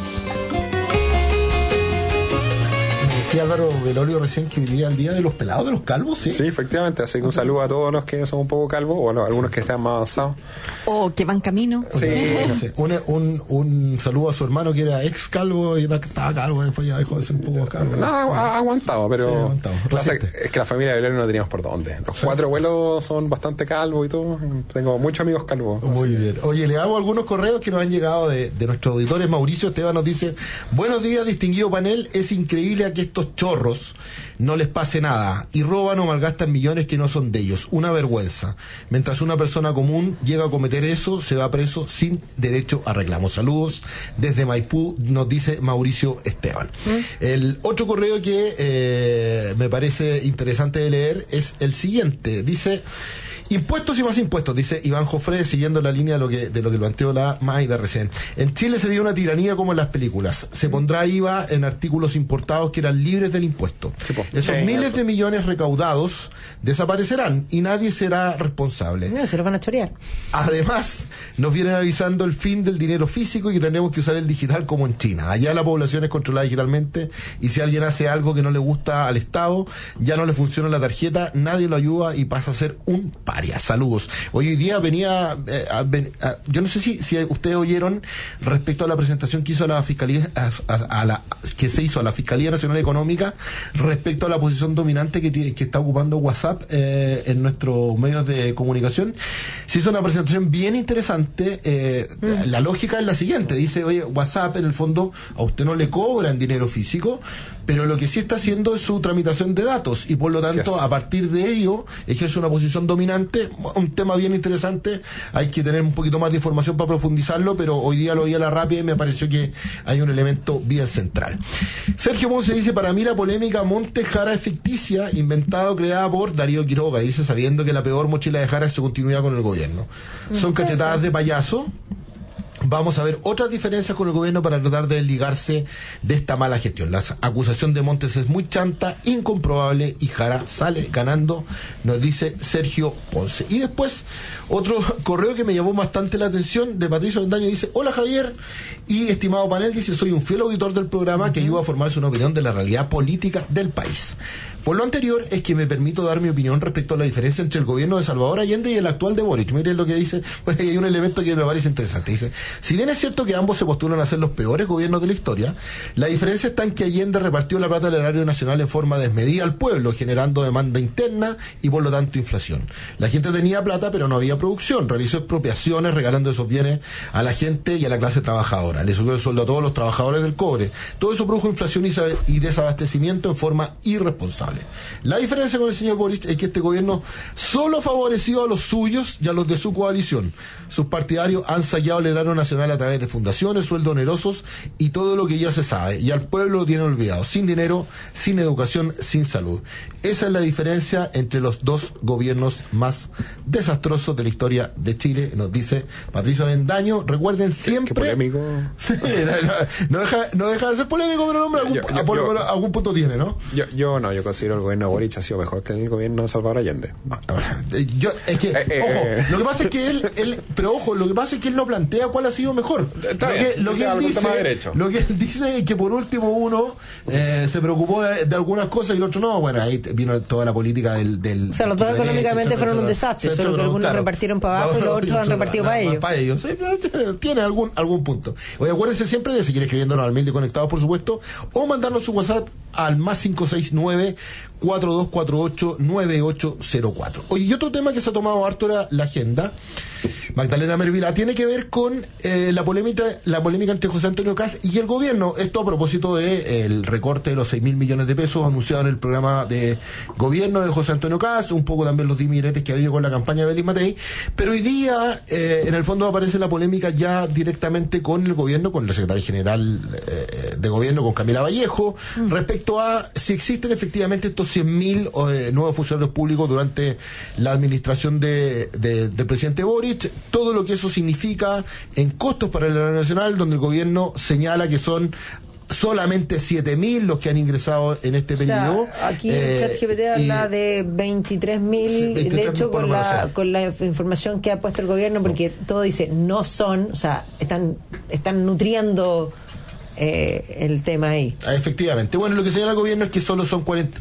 Decía Álvaro Belolio recién que hoy día el día de los pelados, de los calvos, ¿sí? Sí, efectivamente. Así que un saludo a todos los que son un poco calvos, bueno, algunos que están más avanzados. O que van camino. Sí. Sí. Un saludo a su hermano que era ex calvo y era que estaba calvo, después ya dejó de ser un poco calvo. No, ha aguantado, pero sí, ha aguantado. es que la familia de Belolio no teníamos por dónde. Los 4 abuelos son bastante calvos y todo. Tengo muchos amigos calvos. Muy bien. Oye, le damos algunos correos que nos han llegado de nuestros auditores. Mauricio Esteban nos dice: buenos días, distinguido panel. Es increíble a que estos chorros no les pase nada y roban o malgastan millones que no son de ellos. Una vergüenza. Mientras una persona común llega a cometer eso, se va preso sin derecho a reclamo. Saludos desde Maipú, nos dice Mauricio Esteban. El otro correo que me parece interesante de leer es el siguiente. Dice: impuestos y más impuestos, dice Iván Jofre, siguiendo la línea de lo que planteó la Maida recién. En Chile se vive una tiranía como en las películas. Se pondrá IVA en artículos importados que eran libres del impuesto. Sí, esos miles de millones recaudados desaparecerán y nadie será responsable. No, se los van a chorear. Además, nos vienen avisando el fin del dinero físico y que tenemos que usar el digital como en China. Allá la población es controlada digitalmente y si alguien hace algo que no le gusta al Estado, ya no le funciona la tarjeta, nadie lo ayuda y pasa a ser un paria. Arias. Saludos. Hoy día venía, yo no sé si ustedes oyeron respecto a la presentación que hizo la Fiscalía, que se hizo a la Fiscalía Nacional Económica respecto a la posición dominante que está ocupando WhatsApp en nuestros medios de comunicación. Se hizo una presentación bien interesante. La lógica es la siguiente: dice, oye, WhatsApp en el fondo a usted no le cobran dinero físico, pero lo que sí está haciendo es su tramitación de datos y por lo tanto a partir de ello ejerce una posición dominante. Un tema bien interesante, hay que tener un poquito más de información para profundizarlo, pero hoy día lo vi a la rápida y me pareció que hay un elemento bien central. Sergio Monse dice, para mí la polémica Monte Jara es ficticia, inventada o creada por Darío Quiroga, dice, sabiendo que la peor mochila de Jara es su continuidad con el gobierno. Son cachetadas de payaso. Vamos a ver otras diferencias con el gobierno para tratar de desligarse de esta mala gestión. La acusación de Montes es muy chanta, incomprobable, y Jara sale ganando, nos dice Sergio Ponce. Y después, otro correo que me llamó bastante la atención, de Patricio Avendaño, dice, hola Javier y estimado panel, dice, soy un fiel auditor del programa que ayuda a formarse una opinión de la realidad política del país. Por lo anterior es que me permito dar mi opinión respecto a la diferencia entre el gobierno de Salvador Allende y el actual de Boric. Miren lo que dice, porque hay un elemento que me parece interesante. Dice, si bien es cierto que ambos se postulan a ser los peores gobiernos de la historia, la diferencia está en que Allende repartió la plata del erario nacional en forma desmedida al pueblo, generando demanda interna y por lo tanto inflación. La gente tenía plata pero no había producción, realizó expropiaciones regalando esos bienes a la gente y a la clase trabajadora, le subió el sueldo a todos los trabajadores del cobre. Todo eso produjo inflación y desabastecimiento en forma irresponsable. La diferencia con el señor Boric es que este gobierno solo favoreció a los suyos y a los de su coalición. Sus partidarios han saqueado el erario nacional a través de fundaciones, sueldos onerosos y todo lo que ya se sabe, y al pueblo lo tienen olvidado, sin dinero, sin educación, sin salud. Esa es la diferencia entre los dos gobiernos más desastrosos de la historia de Chile, nos dice Patricio Avendaño. Recuerden siempre... ¿Qué polémico? Sí, no deja de ser polémico, pero hombre, algún punto tiene, ¿no? Yo considero el gobierno de Boric ha sido mejor que el gobierno de Salvador Allende. Ojo, lo que pasa es que lo que pasa es que él no plantea cuál ha sido mejor. Lo que él dice es que por último uno se preocupó de algunas cosas y el otro no. Bueno, ahí vino toda la política del o sea, los dos económicamente fueron un desastre, solo que algunos repartieron para abajo y los otros han repartido para ellos. Para ellos, sí, tiene algún punto. Oye, acuérdense siempre de seguir escribiéndonos al mail de Conectados, por supuesto, o mandarnos su WhatsApp al más 569-4248-9804. Oye, y otro tema que se ha tomado harto la agenda, Magdalena Mervilá, tiene que ver con la polémica entre José Antonio Kast y el gobierno. Esto a propósito del recorte de los 6.000 millones de pesos anunciado en el programa de gobierno de José Antonio Kast, un poco también los dimiretes que ha habido con la campaña de Belis Matei, pero hoy día en el fondo aparece la polémica ya directamente con el gobierno, con la secretaria general de gobierno, con Camila Vallejo, respecto a si existen efectivamente estos 100.000 nuevos funcionarios públicos durante la administración del presidente Boric, todo lo que eso significa en costos para el erario nacional, donde el gobierno señala que son solamente 7.000 los que han ingresado en este periodo. O sea, aquí ChatGPT habla de 23.000, de hecho con la información que ha puesto el gobierno, porque todo dice no son, o sea, están nutriendo el tema ahí. Efectivamente. Bueno, lo que señala el gobierno es que solo son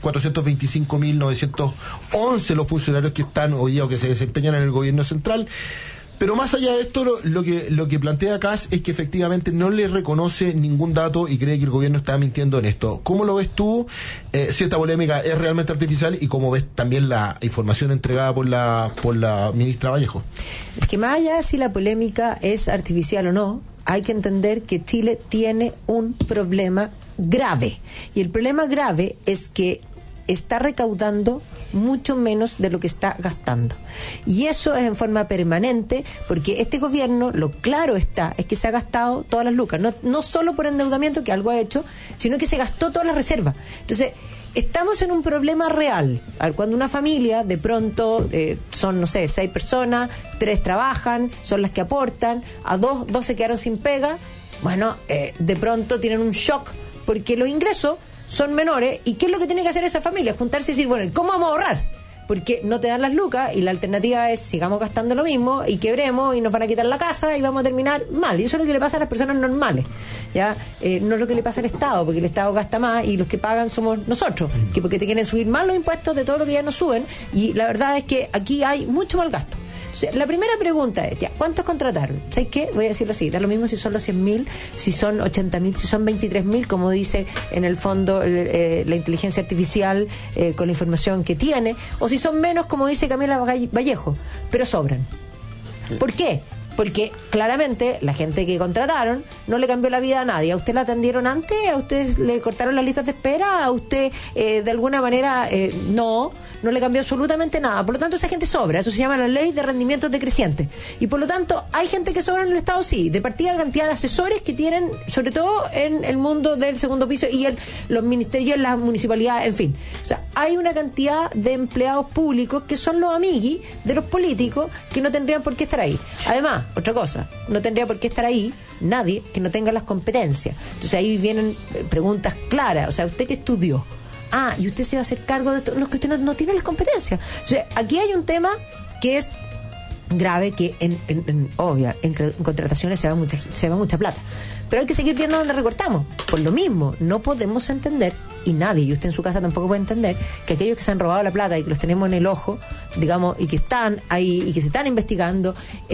425.911 los funcionarios que están hoy día o que se desempeñan en el gobierno central. Pero más allá de esto, lo que plantea Kast es que efectivamente no le reconoce ningún dato y cree que el gobierno está mintiendo en esto. ¿Cómo lo ves tú? Si esta polémica es realmente artificial, y cómo ves también la información entregada por la ministra Vallejo. Es que más allá si la polémica es artificial o no, hay que entender que Chile tiene un problema grave. Y el problema grave es que está recaudando mucho menos de lo que está gastando. Y eso es en forma permanente, porque este gobierno, lo claro está, es que se ha gastado todas las lucas. No solo por endeudamiento, que algo ha hecho, sino que se gastó todas las reservas. Entonces, estamos en un problema real. Cuando una familia, de pronto, son, no sé, 6 personas, 3 trabajan, son las que aportan, a 2 se quedaron sin pega, bueno, de pronto tienen un shock, porque los ingresos son menores. ¿Y qué es lo que tiene que hacer esa familia? Juntarse y decir, bueno, ¿cómo vamos a ahorrar? porque no te dan las lucas y la alternativa es sigamos gastando lo mismo y quebremos y nos van a quitar la casa y vamos a terminar mal. Y eso es lo que le pasa a las personas normales, ¿ya? No es lo que le pasa al Estado, porque el Estado gasta más y los que pagan somos nosotros, que porque te quieren subir más los impuestos de todo lo que ya nos suben, y la verdad es que aquí hay mucho mal gasto. O sea, la primera pregunta es, ya, ¿cuántos contrataron? ¿Sabes qué? Voy a decirlo así, da lo mismo si son los 100.000, si son 80.000, si son 23.000, como dice en el fondo la inteligencia artificial con la información que tiene, o si son menos, como dice Camila Vallejo, pero sobran. ¿Por qué? Porque claramente la gente que contrataron no le cambió la vida a nadie. ¿A usted la atendieron antes? ¿A usted le cortaron las listas de espera? ¿A usted de alguna manera no le cambió absolutamente nada? Por lo tanto, esa gente sobra. Eso se llama la ley de rendimientos decrecientes. Y por lo tanto, hay gente que sobra en el Estado, sí. De partida, la cantidad de asesores que tienen, sobre todo en el mundo del segundo piso y los ministerios, las municipalidades, en fin. O sea, hay una cantidad de empleados públicos que son los amiguis de los políticos que no tendrían por qué estar ahí. Además, otra cosa, no tendría por qué estar ahí nadie que no tenga las competencias. Entonces ahí vienen preguntas claras. O sea, ¿usted qué estudió? Y usted se va a hacer cargo de todo. No, que usted no tiene las competencias. O sea, aquí hay un tema que es grave, que en contrataciones se va mucha plata. Pero hay que seguir viendo dónde recortamos. Por lo mismo, no podemos entender, y nadie, y usted en su casa tampoco puede entender, que aquellos que se han robado la plata y que los tenemos en el ojo, digamos, y que están ahí y que se están investigando,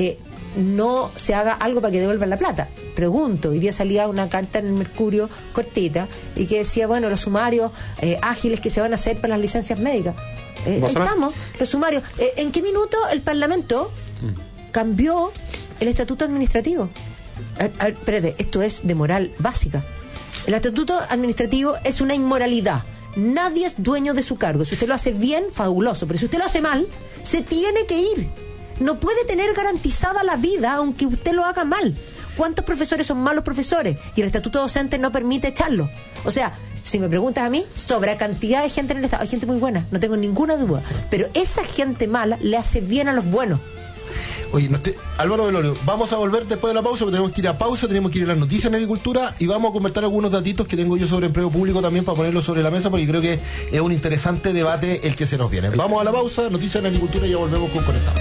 no se haga algo para que devuelvan la plata. Pregunto, hoy día salía una carta en el Mercurio cortita y que decía, bueno, los sumarios ágiles que se van a hacer para las licencias médicas. Ahí estamos, los sumarios. ¿En qué minuto el Parlamento cambió el estatuto administrativo? A ver, espérate, esto es de moral básica. El estatuto administrativo es una inmoralidad. Nadie es dueño de su cargo. Si usted lo hace bien, fabuloso, pero si usted lo hace mal, se tiene que ir. No puede tener garantizada la vida aunque usted lo haga mal. ¿Cuántos profesores son malos profesores? Y el estatuto docente no permite echarlo. O sea, si me preguntas a mí, sobra cantidad de gente en el Estado. Hay gente muy buena, no tengo ninguna duda. Pero esa gente mala le hace bien a los buenos. Oye, Álvaro Velorio, vamos a volver después de la pausa, porque tenemos que ir a pausa, tenemos que ir a las noticias en agricultura y vamos a comentar algunos datitos que tengo yo sobre empleo público también para ponerlos sobre la mesa, porque creo que es un interesante debate el que se nos viene. Vamos a la pausa, noticias en agricultura y ya volvemos con Conectados.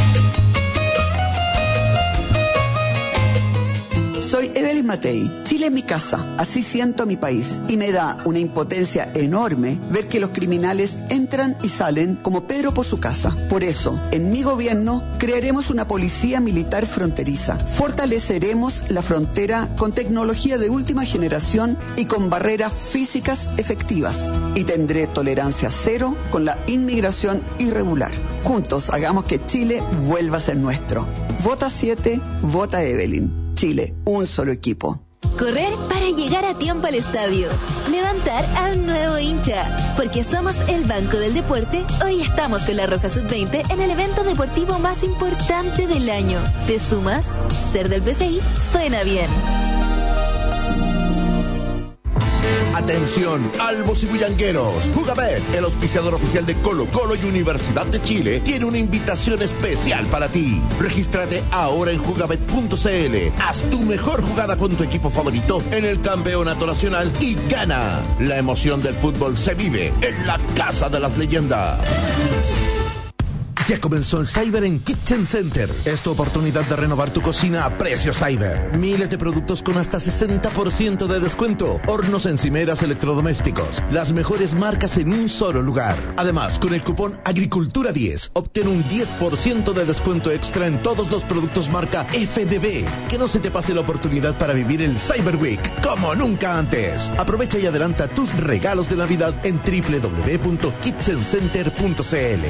Soy Evelyn Matei. Chile es mi casa, así siento a mi país. Y me da una impotencia enorme ver que los criminales entran y salen como Pedro por su casa. Por eso, en mi gobierno, crearemos una policía militar fronteriza. Fortaleceremos la frontera con tecnología de última generación y con barreras físicas efectivas. Y tendré tolerancia cero con la inmigración irregular. Juntos hagamos que Chile vuelva a ser nuestro. Vota 7, vota Evelyn. Chile, un solo equipo. Correr para llegar a tiempo al estadio. Levantar a un nuevo hincha. Porque somos el Banco del Deporte, hoy estamos con la Roja Sub-20 en el evento deportivo más importante del año. ¿Te sumas? Ser del PCI suena bien. Atención, albos y bullangueros. Jugabet, el auspiciador oficial de Colo-Colo y Universidad de Chile, tiene una invitación especial para ti. Regístrate ahora en jugabet.cl. Haz tu mejor jugada con tu equipo favorito en el campeonato nacional y gana. La emoción del fútbol se vive en la Casa de las Leyendas. Ya comenzó el Cyber en Kitchen Center. Es tu oportunidad de renovar tu cocina a precio Cyber. Miles de productos con hasta 60% de descuento. Hornos, encimeras, electrodomésticos. Las mejores marcas en un solo lugar. Además, con el cupón Agricultura 10, obtén un 10% de descuento extra en todos los productos marca FDB. Que no se te pase la oportunidad para vivir el Cyber Week como nunca antes. Aprovecha y adelanta tus regalos de Navidad en www.kitchencenter.cl.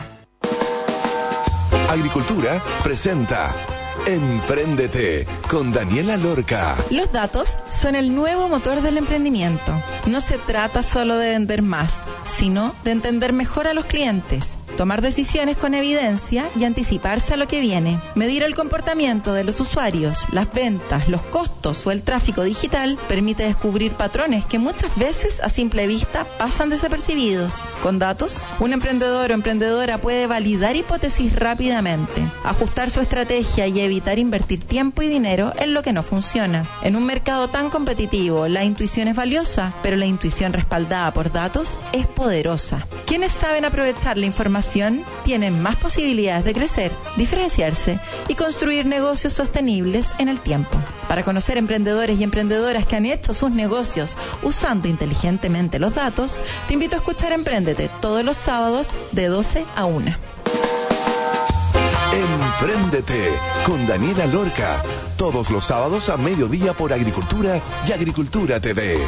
Agricultura presenta Empréndete con Daniela Lorca. Los datos son el nuevo motor del emprendimiento. No se trata solo de vender más, sino de entender mejor a los clientes, tomar decisiones con evidencia y anticiparse a lo que viene. Medir el comportamiento de los usuarios, las ventas, los costos o el tráfico digital permite descubrir patrones que muchas veces a simple vista pasan desapercibidos. Con datos, un emprendedor o emprendedora puede validar hipótesis rápidamente, ajustar su estrategia y evitar invertir tiempo y dinero en lo que no funciona. En un mercado tan competitivo, la intuición es valiosa, pero la intuición respaldada por datos es poderosa. ¿Quiénes saben aprovechar la información información, tienen más posibilidades de crecer, diferenciarse y construir negocios sostenibles en el tiempo. Para conocer emprendedores y emprendedoras que han hecho sus negocios usando inteligentemente los datos, te invito a escuchar Empréndete todos los sábados de 12 a 1. Empréndete con Daniela Lorca, todos los sábados a mediodía por Agricultura y Agricultura TV.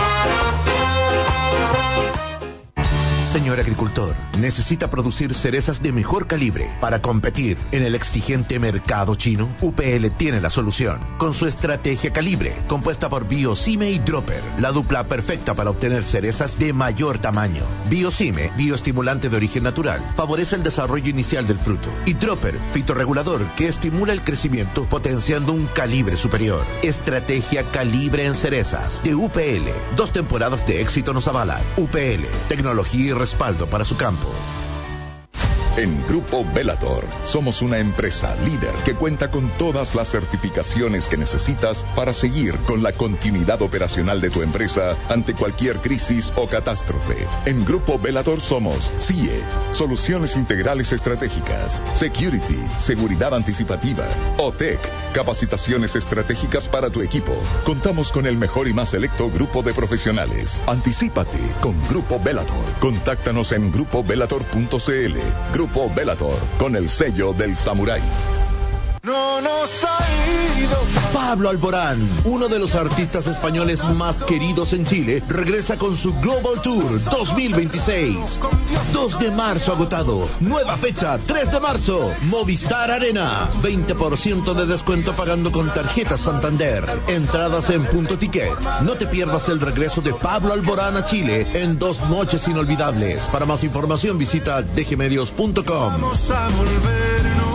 Señor agricultor, necesita producir cerezas de mejor calibre para competir en el exigente mercado chino. UPL tiene la solución. Con su estrategia Calibre, compuesta por Biocime y Dropper, la dupla perfecta para obtener cerezas de mayor tamaño. Biocime, bioestimulante de origen natural, favorece el desarrollo inicial del fruto. Y Dropper, fitorregulador, que estimula el crecimiento potenciando un calibre superior. Estrategia Calibre en cerezas de UPL. 2 temporadas de éxito nos avalan. UPL, tecnología y respaldo para su campo. En Grupo Bellator somos una empresa líder que cuenta con todas las certificaciones que necesitas para seguir con la continuidad operacional de tu empresa ante cualquier crisis o catástrofe. En Grupo Bellator somos CIE, Soluciones Integrales Estratégicas, Security, Seguridad Anticipativa, OTEC, Capacitaciones Estratégicas para tu equipo. Contamos con el mejor y más selecto grupo de profesionales. Anticípate con Grupo Bellator. Contáctanos en grupobellator.cl. Grupo Bellator, con el sello del samurái. No nos ha ido. Pablo Alborán, uno de los artistas españoles más queridos en Chile, regresa con su Global Tour 2026. 2 de marzo agotado. Nueva fecha, 3 de marzo. Movistar Arena. 20% de descuento pagando con tarjeta Santander. Entradas en Punto Ticket. No te pierdas el regreso de Pablo Alborán a Chile en 2 noches inolvidables. Para más información visita dgmedios.com. Vamos a volvernos.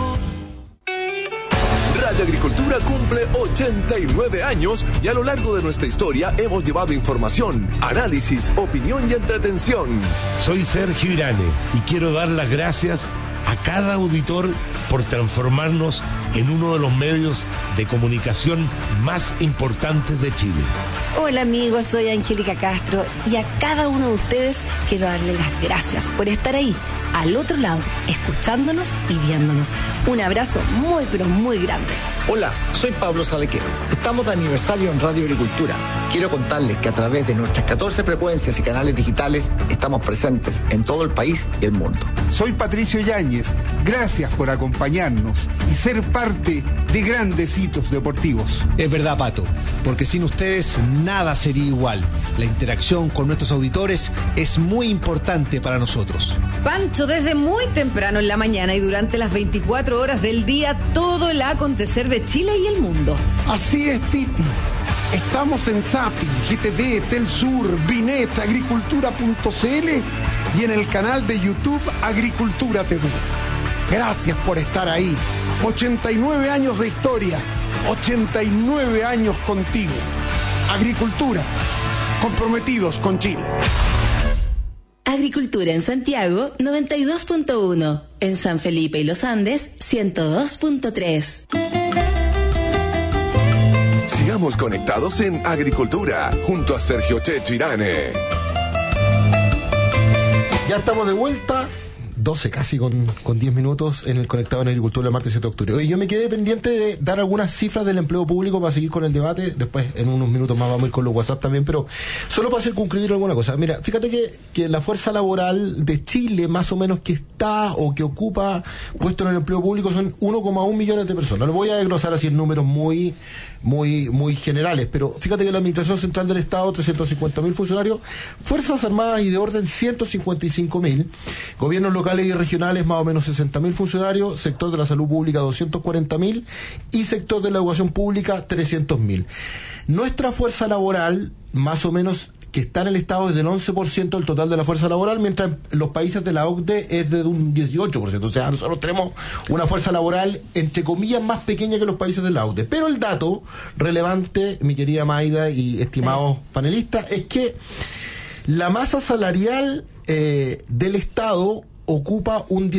Radio Agricultura cumple 89 años y a lo largo de nuestra historia hemos llevado información, análisis, opinión y entretención. Soy Sergio Irane y quiero dar las gracias a cada auditor por transformarnos en uno de los medios de comunicación más importantes de Chile. Hola amigos, soy Angélica Castro y a cada uno de ustedes quiero darle las gracias por estar ahí, al otro lado, escuchándonos y viéndonos. Un abrazo muy pero muy grande. Hola, soy Pablo Salequero. Estamos de aniversario en Radio Agricultura. Quiero contarles que a través de nuestras 14 frecuencias y canales digitales estamos presentes en todo el país y el mundo. Soy Patricio Yáñez. Gracias por acompañarnos y ser parte de grandes hitos deportivos. Es verdad, Pato, porque sin ustedes nada sería igual. La interacción con nuestros auditores es muy importante para nosotros. Pancho, desde muy temprano en la mañana y durante las 24 horas del día, todo el acontecer de Chile y el mundo. Así es, Titi. Estamos en Zapping, GTV, Telsur, Binet, Agricultura.cl y en el canal de YouTube Agricultura TV. Gracias por estar ahí. 89 años de historia, 89 años contigo. Agricultura, comprometidos con Chile. Agricultura en Santiago, 92.1. En San Felipe y Los Andes, 102.3. Sigamos conectados en Agricultura, junto a Sergio Checho Irane. Ya estamos de vuelta. 12 casi con 10 minutos en el Conectado en Agricultura el martes 7 de octubre. Oye, yo me quedé pendiente de dar algunas cifras del empleo público para seguir con el debate. Después, en unos minutos más, vamos a ir con los WhatsApp también, pero solo para circunscribir alguna cosa. Mira, fíjate que la fuerza laboral de Chile, más o menos, que está o que ocupa puesto en el empleo público son 1,1 millones de personas. No voy a desglosar así en números muy generales, pero fíjate que la Administración Central del Estado, 350.000 funcionarios, Fuerzas Armadas y de Orden, 155.000, gobiernos locales y regionales, más o menos 60.000 funcionarios, sector de la salud pública, 240.000, y sector de la educación pública, 300.000. Nuestra fuerza laboral, más o menos, que está en el Estado, es del 11% del total de la fuerza laboral, mientras los países de la OCDE es de un 18%. O sea, nosotros tenemos una fuerza laboral, entre comillas, más pequeña que los países de la OCDE. Pero el dato relevante, mi querida Maida y estimados panelistas, es que la masa salarial del Estado ocupa un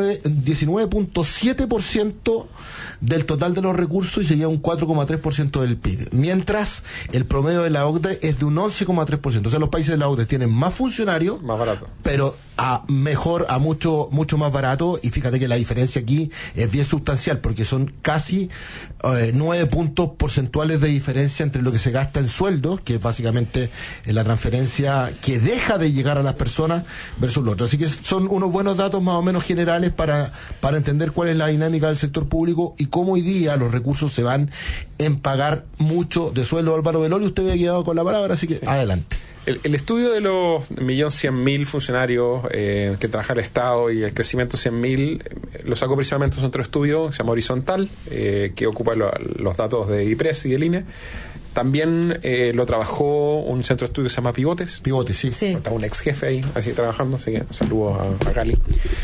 19.7% del total de los recursos y sería un 4,3% del PIB, mientras el promedio de la OCDE es de un 11,3%. O sea, los países de la OCDE tienen más funcionarios, más barato, pero a mucho más barato, y fíjate que la diferencia aquí es bien sustancial porque son casi 9 puntos porcentuales de diferencia entre lo que se gasta en sueldos, que es básicamente la transferencia que deja de llegar a las personas, versus lo otro. Así que son unos buenos datos más o menos generales para entender cuál es la dinámica del sector público y cómo hoy día los recursos se van en pagar mucho de sueldo. Álvaro Velorio, usted había quedado con la palabra, así que adelante. El estudio de los 1.100.000 funcionarios que trabaja el Estado y el crecimiento 100.000 lo sacó precisamente un centro de estudio que se llama Horizontal, que ocupa los datos de IPRES y del INE. También lo trabajó un centro de estudio que se llama Pivotes. Pivotes, sí. Está un ex jefe ahí, así trabajando, así que saludos a Gali.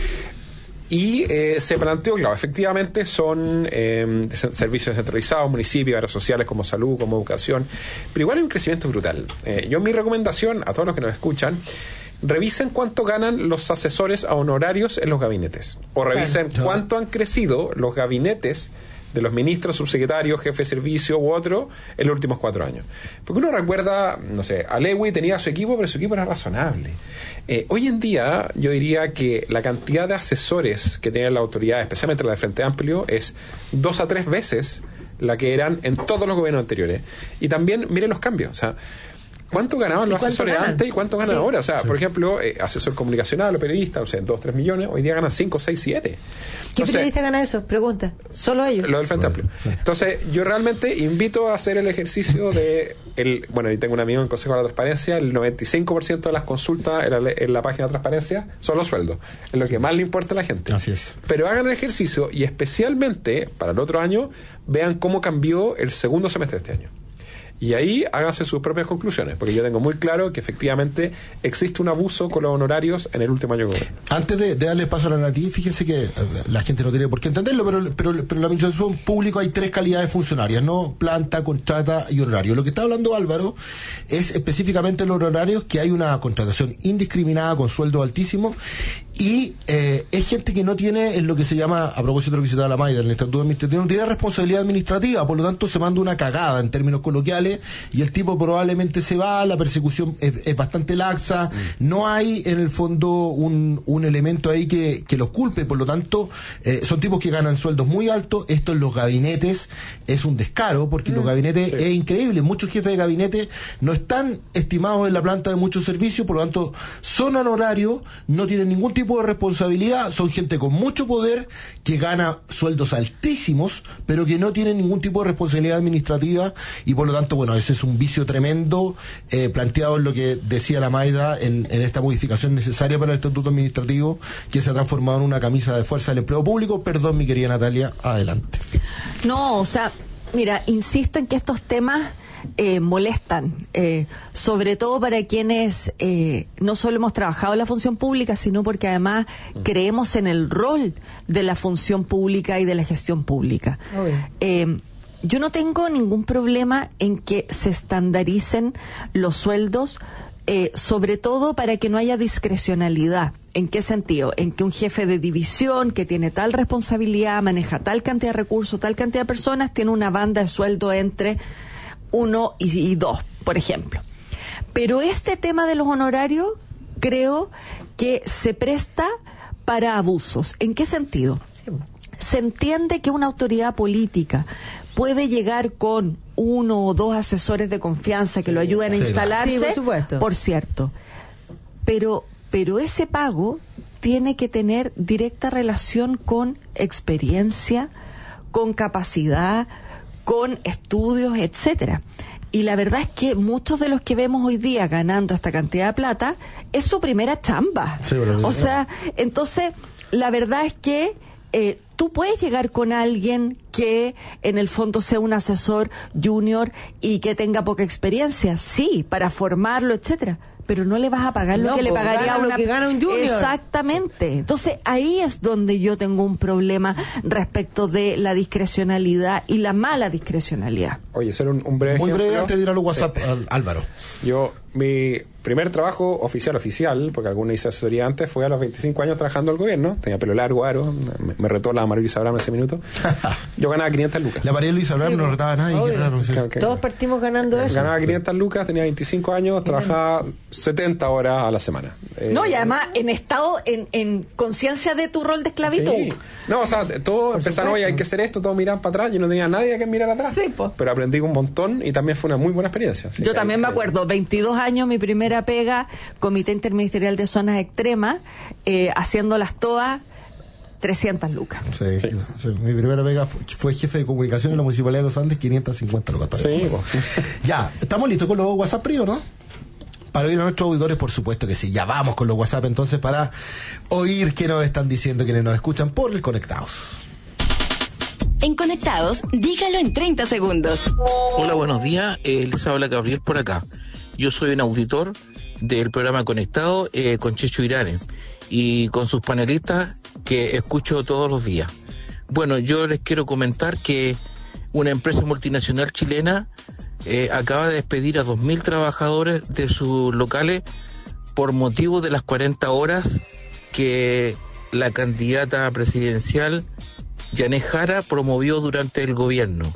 Y se planteó, claro, efectivamente son servicios descentralizados, municipios, áreas sociales como salud, como educación, pero igual hay un crecimiento brutal. Yo mi recomendación a todos los que nos escuchan, revisen cuánto ganan los asesores a honorarios en los gabinetes, o revisen cuánto han crecido los gabinetes de los ministros, subsecretarios, jefes de servicio u otro en los últimos 4 años. Porque uno recuerda, no sé, Alewi tenía su equipo, pero su equipo era razonable. Hoy en día yo diría que la cantidad de asesores que tiene la autoridad, especialmente la de Frente Amplio, es 2 a 3 veces la que eran en todos los gobiernos anteriores. Y también miren los cambios, o sea, ¿cuánto ganaban los asesores antes y cuánto ganan ahora? O sea, por ejemplo, asesor comunicacional o periodista, o sea, 2 o 3 millones, hoy día ganan 5, 6, 7. ¿Qué periodista gana eso? Pregunta. ¿Solo ellos? Lo del Frente Amplio. Entonces, yo realmente invito a hacer el ejercicio de... Bueno, y tengo un amigo en el Consejo de la Transparencia, el 95% de las consultas en la página de transparencia son los sueldos. Es lo que más le importa a la gente. Así es. Pero hagan el ejercicio y especialmente, para el otro año, vean cómo cambió el segundo semestre de este año. Y ahí háganse sus propias conclusiones, porque yo tengo muy claro que efectivamente existe un abuso con los honorarios en el último año de gobierno. Antes de darle paso a la noticia, fíjense que la gente no tiene por qué entenderlo, pero en la administración pública hay 3 calidades funcionarias, ¿no? Planta, contrata y honorario. Lo que está hablando Álvaro es específicamente los honorarios, que hay una contratación indiscriminada con sueldos altísimos. Y es gente que no tiene, en lo que se llama, a propósito de lo que se da la Maida, en el Estatuto Administrativo, no tiene responsabilidad administrativa, por lo tanto se manda una cagada en términos coloquiales, y el tipo probablemente se va, la persecución es bastante laxa, no hay en el fondo un elemento ahí que los culpe, por lo tanto son tipos que ganan sueldos muy altos. Esto en los gabinetes es un descaro, porque los gabinetes es increíble, muchos jefes de gabinete no están estimados en la planta de muchos servicios, por lo tanto son honorarios, no tienen ningún tipo de responsabilidad, son gente con mucho poder que gana sueldos altísimos, pero que no tienen ningún tipo de responsabilidad administrativa, y por lo tanto, bueno, ese es un vicio tremendo planteado en lo que decía la Maida en esta modificación necesaria para el Estatuto Administrativo, que se ha transformado en una camisa de fuerza del empleo público. Perdón, mi querida Natalia, adelante. No, o sea, mira, insisto en que estos temas molestan, sobre todo para quienes no solo hemos trabajado en la función pública, sino porque además creemos en el rol de la función pública y de la gestión pública. Yo no tengo ningún problema en que se estandaricen los sueldos, sobre todo para que no haya discrecionalidad. ¿En qué sentido? En que un jefe de división que tiene tal responsabilidad, maneja tal cantidad de recursos, tal cantidad de personas, tiene una banda de sueldo entre 1 y 2, por ejemplo. Pero este tema de los honorarios creo que se presta para abusos. ¿En qué sentido? Se entiende que una autoridad política puede llegar con 1 o 2 asesores de confianza que lo ayuden a instalarse, por supuesto. Por cierto. Pero ese pago tiene que tener directa relación con experiencia, con capacidad, con estudios, etcétera. Y la verdad es que muchos de los que vemos hoy día ganando esta cantidad de plata es su primera chamba. Sí, o sea, entonces la verdad es que tú puedes llegar con alguien que en el fondo sea un asesor junior y que tenga poca experiencia, sí, para formarlo, etcétera, pero no le vas a pagar lo que le pagaría a una... que gana un junior. Exactamente. Entonces ahí es donde yo tengo un problema respecto de la discrecionalidad y la mala discrecionalidad. Oye, ser un breve muy ejemplo. breve antes de ir a los WhatsApp, Álvaro. Yo mi primer trabajo oficial, porque alguno hice asesoría antes, fue a los 25 años trabajando al gobierno. Tenía pelo largo, aro. Me retó la María Luisa Abraham en ese minuto. Yo ganaba 500 lucas. La María Luisa Abraham no retaba a nadie. Qué raro, sí. Todos partimos ganando eso. Ganaba 500 lucas, tenía 25 años, trabajaba 70 horas a la semana. No, y además en estado, en conciencia de tu rol de esclavitud. Sí. No, o sea, todos empezaron, oye, hay que hacer esto, todos miraban para atrás. Yo no tenía nadie a quien mirar atrás. Sí, pues. Pero aprendí un montón y también fue una muy buena experiencia. Sí, yo también me acuerdo, 22 años, mi primera pega, Comité Interministerial de Zonas Extremas, haciéndolas todas, 300 lucas. Sí. Mi primera pega fue jefe de comunicación en la Municipalidad de Los Andes, 550 lucas. Sí, pues. Ya, ¿estamos listos con los WhatsApp fríos, no? Para oír a nuestros auditores, por supuesto que sí. Ya vamos con los WhatsApp entonces para oír qué nos están diciendo quienes nos escuchan por el Conectados. En Conectados, dígalo en 30 segundos. Hola, buenos días. Les habla Gabriel por acá. Yo soy un auditor del programa Conectado con Checho Irane y con sus panelistas que escucho todos los días. Bueno, yo les quiero comentar que una empresa multinacional chilena acaba de despedir a 2.000 trabajadores de sus locales por motivo de las 40 horas que la candidata presidencial Yanez Jara promovió durante el gobierno.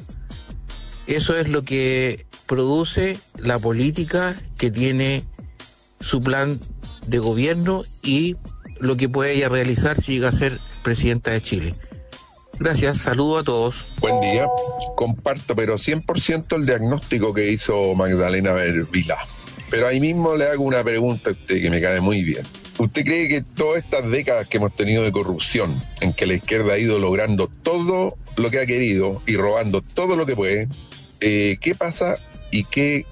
Eso es lo que produce la política que tiene su plan de gobierno y lo que puede ella realizar si llega a ser presidenta de Chile. Gracias, saludo a todos. Buen día, comparto pero 100% el diagnóstico que hizo Magdalena Vilá. Pero ahí mismo le hago una pregunta a usted que me cae muy bien. ¿Usted cree que todas estas décadas que hemos tenido de corrupción, en que la izquierda ha ido logrando todo lo que ha querido y robando todo lo que puede, qué pasa y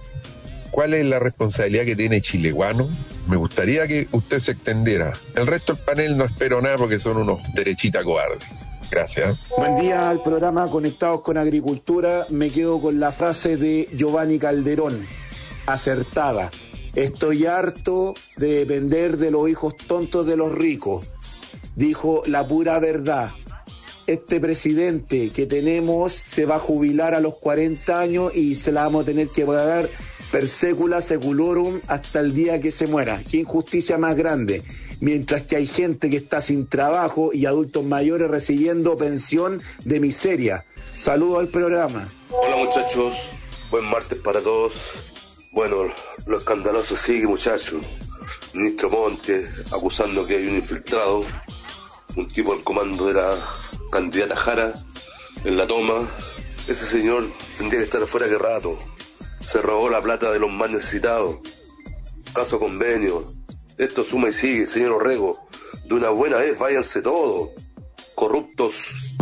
cuál es la responsabilidad que tiene Chileguano? Me gustaría que usted se extendiera. El resto del panel no espero nada porque son unos derechitas cobardes. Gracias. Buen día al programa Conectados con Agricultura. Me quedo con la frase de Giovanni Calderón, acertada. Estoy harto de depender de los hijos tontos de los ricos. Dijo la pura verdad. Este presidente que tenemos se va a jubilar a los 40 años y se la vamos a tener que pagar per secula seculorum hasta el día que se muera. ¿Qué injusticia más grande? Mientras que hay gente que está sin trabajo y adultos mayores recibiendo pensión de miseria. Saludos al programa. Hola muchachos, buen martes para todos. Bueno, lo escandaloso sigue, muchachos. Ministro Montes acusando que hay un infiltrado, un tipo del comando de la candidata Jara en la toma. Ese señor tendría que estar afuera que rato. Se robó la plata de los más necesitados. Caso convenio. Esto suma y sigue, señor Orrego. De una buena vez, váyanse todos. Corruptos.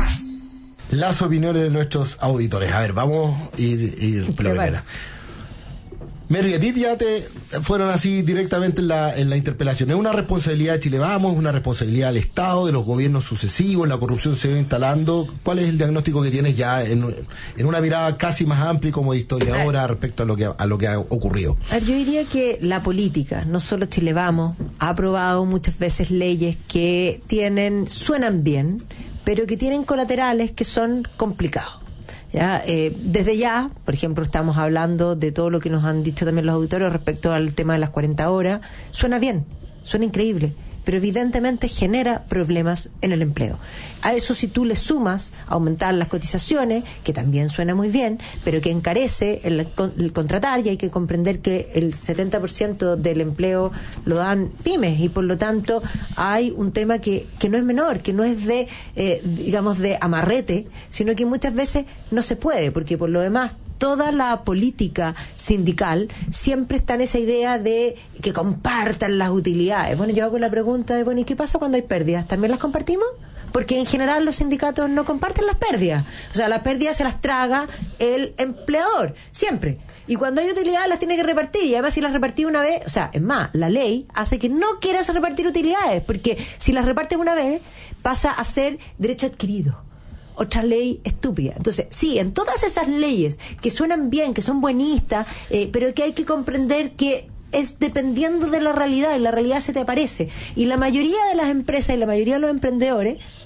Las opiniones de nuestros auditores. A ver, vamos a ir por la primera. Merry, a ti ya te fueron así directamente en la interpelación. ¿Es una responsabilidad de Chile Vamos? ¿Es una responsabilidad del Estado, de los gobiernos sucesivos? ¿La corrupción se va instalando? ¿Cuál es el diagnóstico que tienes ya en una mirada casi más amplia como de historiadora respecto a lo que ha ocurrido? A ver, yo diría que la política, no solo Chile Vamos, ha aprobado muchas veces leyes que suenan bien, pero que tienen colaterales que son complicados. ¿Ya? Desde ya, por ejemplo, estamos hablando de todo lo que nos han dicho también los auditores respecto al tema de las 40 horas. Suena bien, suena increíble, pero evidentemente genera problemas en el empleo. A eso, si tú le sumas aumentar las cotizaciones, que también suena muy bien, pero que encarece el contratar, y hay que comprender que el 70% del empleo lo dan pymes, y por lo tanto hay un tema que no es menor, que no es de amarrete, sino que muchas veces no se puede, porque por lo demás toda la política sindical siempre está en esa idea de que compartan las utilidades. Bueno, yo hago la pregunta de, ¿y qué pasa cuando hay pérdidas? ¿También las compartimos? Porque en general los sindicatos no comparten las pérdidas. O sea, las pérdidas se las traga el empleador, siempre. Y cuando hay utilidades las tiene que repartir. Y además, si las repartí una vez, o sea, es más, la ley hace que no quieras repartir utilidades, porque si las repartes una vez, pasa a ser derecho adquirido. Otra ley estúpida. Entonces, sí, en todas esas leyes que suenan bien, que son buenistas, pero que hay que comprender que es dependiendo de la realidad, y la realidad se te aparece. Y la mayoría de las empresas y la mayoría de los emprendedores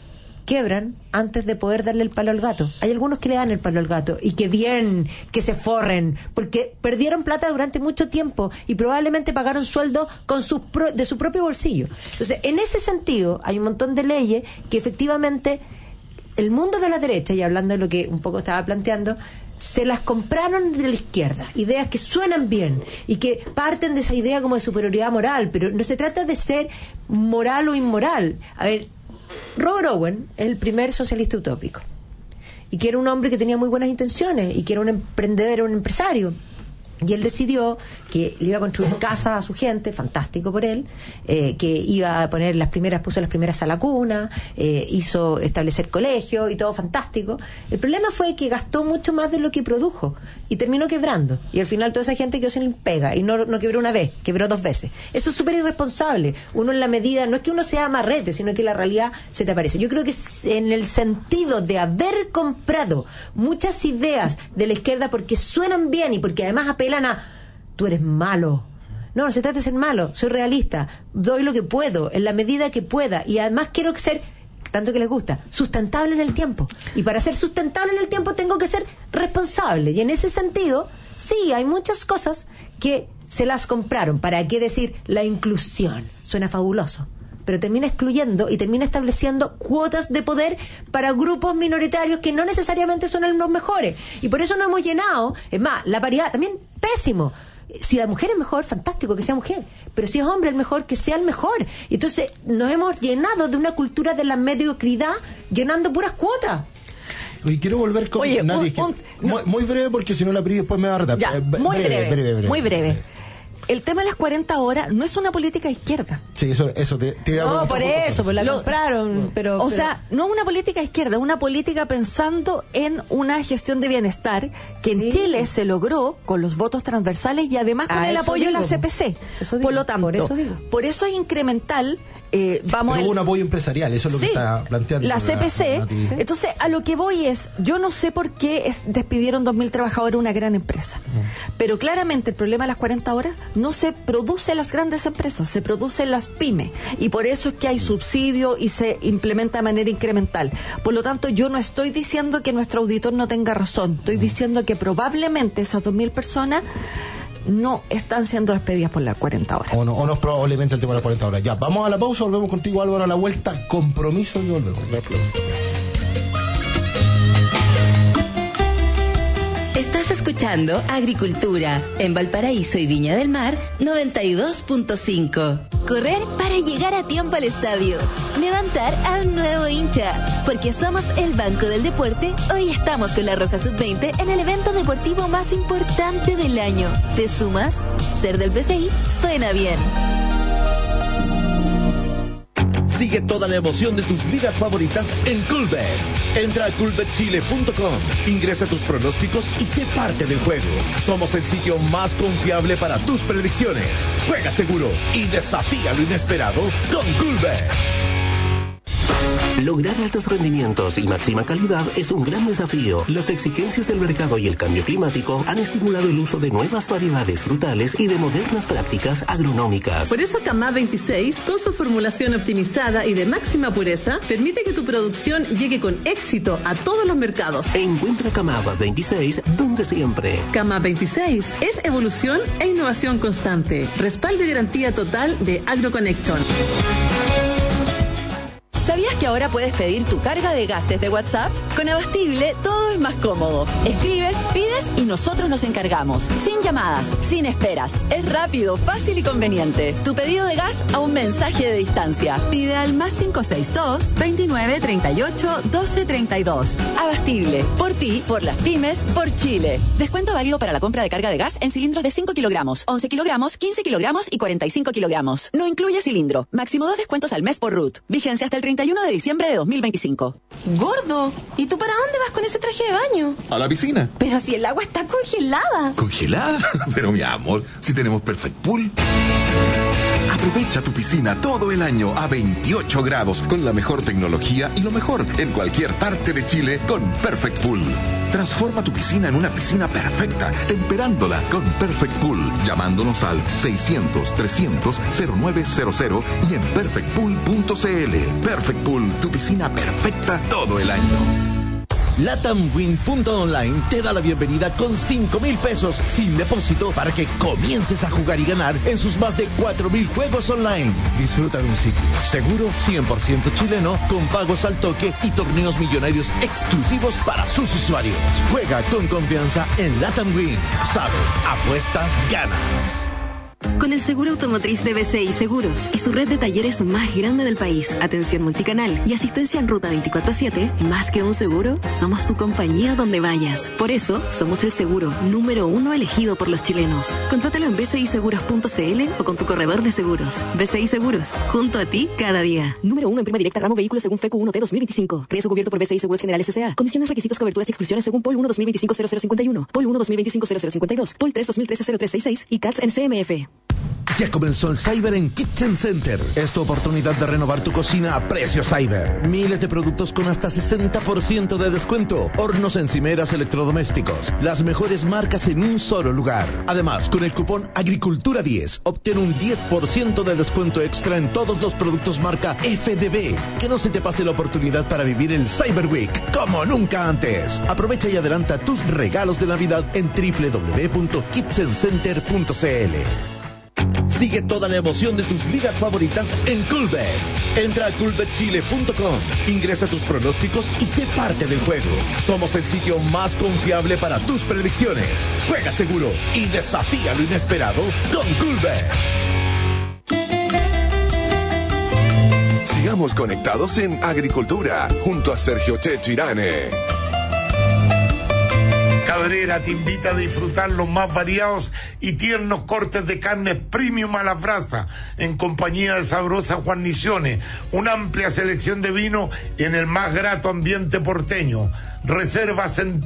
quebran antes de poder darle el palo al gato. Hay algunos que le dan el palo al gato y que bien, que se forren, porque perdieron plata durante mucho tiempo y probablemente pagaron sueldo con de su propio bolsillo. Entonces, en ese sentido, hay un montón de leyes que efectivamente el mundo de la derecha, y hablando de lo que un poco estaba planteando, se las compraron de la izquierda, ideas que suenan bien y que parten de esa idea como de superioridad moral, pero no se trata de ser moral o inmoral. A ver, Robert Owen es el primer socialista utópico y que era un hombre que tenía muy buenas intenciones y que era un emprendedor, un empresario. Y él decidió que le iba a construir casa a su gente, fantástico por él, que iba a poner puso las primeras a la cuna, hizo establecer colegios y todo fantástico. El problema fue que gastó mucho más de lo que produjo y terminó quebrando. Y al final toda esa gente quedó sin pega y no quebró una vez, quebró 2 veces. Eso es súper irresponsable. Uno en la medida, no es que uno sea amarrete, sino que la realidad se te aparece. Yo creo que en el sentido de haber comprado muchas ideas de la izquierda porque suenan bien y porque además apelan a tú eres malo. No se trata de ser malo, soy realista, doy lo que puedo, en la medida que pueda, y además quiero ser, tanto que les gusta, sustentable en el tiempo. Y para ser sustentable en el tiempo tengo que ser responsable. Y en ese sentido, sí, hay muchas cosas que se las compraron. ¿Para qué decir la inclusión? Suena fabuloso, pero termina excluyendo y termina estableciendo cuotas de poder para grupos minoritarios que no necesariamente son los mejores. Y por eso no hemos llenado. Es más, la paridad también, pésimo. Si la mujer es mejor, fantástico que sea mujer, pero si es hombre, el mejor, que sea el mejor. Y entonces nos hemos llenado de una cultura de la mediocridad, llenando puras cuotas. Y quiero volver con Nadie. Muy breve, porque si no la PRI después me va a retar. Muy breve. El tema de las 40 horas no es una política de izquierda. Sí, eso te no, por eso, pues la compraron, pero... O sea, no es una política de izquierda, es una política pensando en una gestión de bienestar que en Chile se logró con los votos transversales y además con el apoyo de la CPC. Por lo tanto, por eso es incremental. Hubo un apoyo empresarial, eso es lo que está planteando la CPC. Entonces, a lo que voy es, yo no sé por qué despidieron 2.000 trabajadores de una gran empresa, pero claramente el problema de las 40 horas no se produce en las grandes empresas, se produce en las pymes, y por eso es que hay subsidio y se implementa de manera incremental. Por lo tanto, yo no estoy diciendo que nuestro auditor no tenga razón, estoy diciendo que probablemente esas 2.000 personas no están siendo despedidas por las 40 horas. O no es probablemente el tema de las 40 horas. Ya, vamos a la pausa, volvemos contigo, Álvaro, a la vuelta. Compromiso y volvemos. Estás escuchando Agricultura en Valparaíso y Viña del Mar 92.5. Correr para llegar a tiempo al estadio. Levantar a un nuevo hincha. Porque somos el Banco del Deporte, hoy estamos con la Roja Sub-20 en el evento deportivo más importante del año. ¿Te sumas? Ser del PCI suena bien. Sigue toda la emoción de tus ligas favoritas en Coolbet. Entra a coolbetchile.com, ingresa tus pronósticos y sé parte del juego. Somos el sitio más confiable para tus predicciones. Juega seguro y desafía lo inesperado con Coolbet. Lograr altos rendimientos y máxima calidad es un gran desafío. Las exigencias del mercado y el cambio climático han estimulado el uso de nuevas variedades frutales y de modernas prácticas agronómicas. Por eso Camá 26, con su formulación optimizada y de máxima pureza, permite que tu producción llegue con éxito a todos los mercados. Encuentra Camá 26 donde siempre. Camá 26 es evolución e innovación constante. Respaldo y garantía total de AgroConnection. ¿Sabías que ahora puedes pedir tu carga de gas desde WhatsApp? Con Abastible todo es más cómodo. Escribes, pides y nosotros nos encargamos. Sin llamadas, sin esperas. Es rápido, fácil y conveniente. Tu pedido de gas a un mensaje de distancia. Pide al +562 29 38 12 32. Abastible. Por ti, por las pymes, por Chile. Descuento válido para la compra de carga de gas en cilindros de 5 kilogramos, 11 kilogramos, 15 kilogramos y 45 kilogramos. No incluye cilindro. Máximo 2 descuentos al mes por RUT. Vigencia hasta el 31 de diciembre de 2025. Gordo, ¿y tú para dónde vas con ese traje de baño? A la piscina. Pero si el agua está congelada. ¿Congelada? Pero mi amor, si tenemos Perfect Pool. Aprovecha tu piscina todo el año a 28 grados con la mejor tecnología y lo mejor en cualquier parte de Chile con Perfect Pool. Transforma tu piscina en una piscina perfecta, temperándola con Perfect Pool, llamándonos al 600-300-0900 y en perfectpool.cl. Perfect Pool, tu piscina perfecta todo el año. LatamWin.online te da la bienvenida con 5,000 pesos sin depósito para que comiences a jugar y ganar en sus más de 4,000 juegos online. Disfruta de un sitio seguro, 100% chileno, con pagos al toque y torneos millonarios exclusivos para sus usuarios. Juega con confianza en LatamWin. Sabes, apuestas, ganas. Con el seguro automotriz de BCI Seguros y su red de talleres más grande del país, atención multicanal y asistencia en ruta 24/7, más que un seguro, somos tu compañía donde vayas. Por eso, somos el seguro número 1 elegido por los chilenos. Contrátalo en bciseguros.cl o con tu corredor de seguros. BCI Seguros, junto a ti cada día. Número 1 en prima directa ramo vehículos según FECU 1T 2025. Riesgo cubierto por BCI Seguros Generales S.A. Condiciones, requisitos, coberturas y exclusiones según POL 1 2025-0051, POL 1 2025-0052, POL 3 2013-0366 y CATS en CMF. Ya comenzó el Cyber en Kitchen Center. Es tu oportunidad de renovar tu cocina a precio Cyber. Miles de productos con hasta 60% de descuento. Hornos, encimeras, electrodomésticos. Las mejores marcas en un solo lugar. Además, con el cupón Agricultura 10, obtén un 10% de descuento extra en todos los productos marca FDB. Que no se te pase la oportunidad para vivir el Cyber Week como nunca antes. Aprovecha y adelanta tus regalos de Navidad en www.kitchencenter.cl. Sigue toda la emoción de tus ligas favoritas en Coolbet. Entra a coolbetchile.com, ingresa tus pronósticos y sé parte del juego. Somos el sitio más confiable para tus predicciones. Juega seguro y desafía lo inesperado con Coolbet. Sigamos conectados en Agricultura, junto a Sergio Checho Irane. Cabrera te invita a disfrutar los más variados y tiernos cortes de carne premium a la brasa en compañía de sabrosas guarniciones, una amplia selección de vino en el más grato ambiente porteño. Reservas en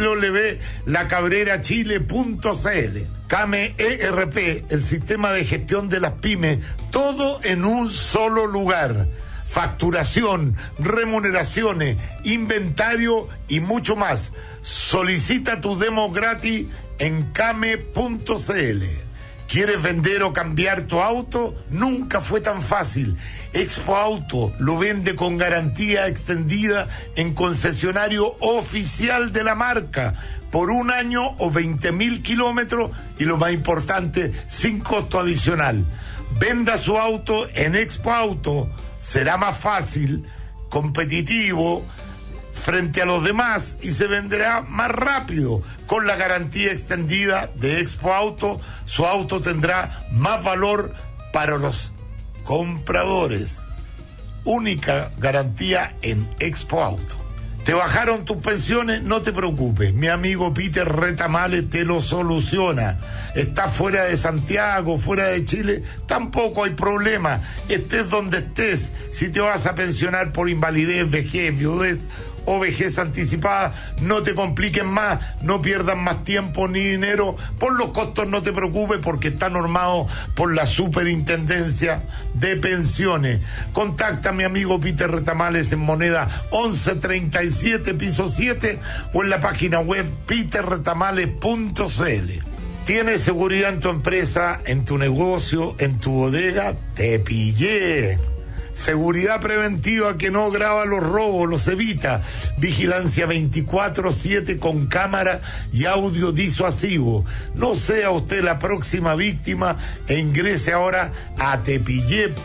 www.lacabrerachile.cl. CAME ERP, el sistema de gestión de las pymes, todo en un solo lugar. Facturación, remuneraciones, inventario y mucho más. Solicita tu demo gratis en came.cl. ¿Quieres vender o cambiar tu auto? Nunca fue tan fácil. Expo Auto lo vende con garantía extendida en concesionario oficial de la marca por 1 año o 20.000 kilómetros y lo más importante, sin costo adicional. Venda su auto en Expo Auto. Será más fácil, competitivo frente a los demás y se venderá más rápido. Con la garantía extendida de Expo Auto, su auto tendrá más valor para los compradores. Única garantía en Expo Auto. ¿Te bajaron tus pensiones? No te preocupes, mi amigo Peter Retamales te lo soluciona. Estás fuera de Santiago, fuera de Chile, tampoco hay problema. Estés donde estés, si te vas a pensionar por invalidez, vejez, viudez o vejez anticipada, no te compliquen más, no pierdan más tiempo ni dinero. Por los costos no te preocupes porque está normado por la Superintendencia de Pensiones. Contacta a mi amigo Peter Retamales en Moneda 1137 piso 7 o en la página web peterretamales.cl. ¿Tienes seguridad en tu empresa, en tu negocio, en tu bodega? ¡Te pillé! Seguridad preventiva que no graba los robos, los evita. Vigilancia 24/7 con cámara y audio disuasivo. No sea usted la próxima víctima e ingrese ahora a tepillé.cl.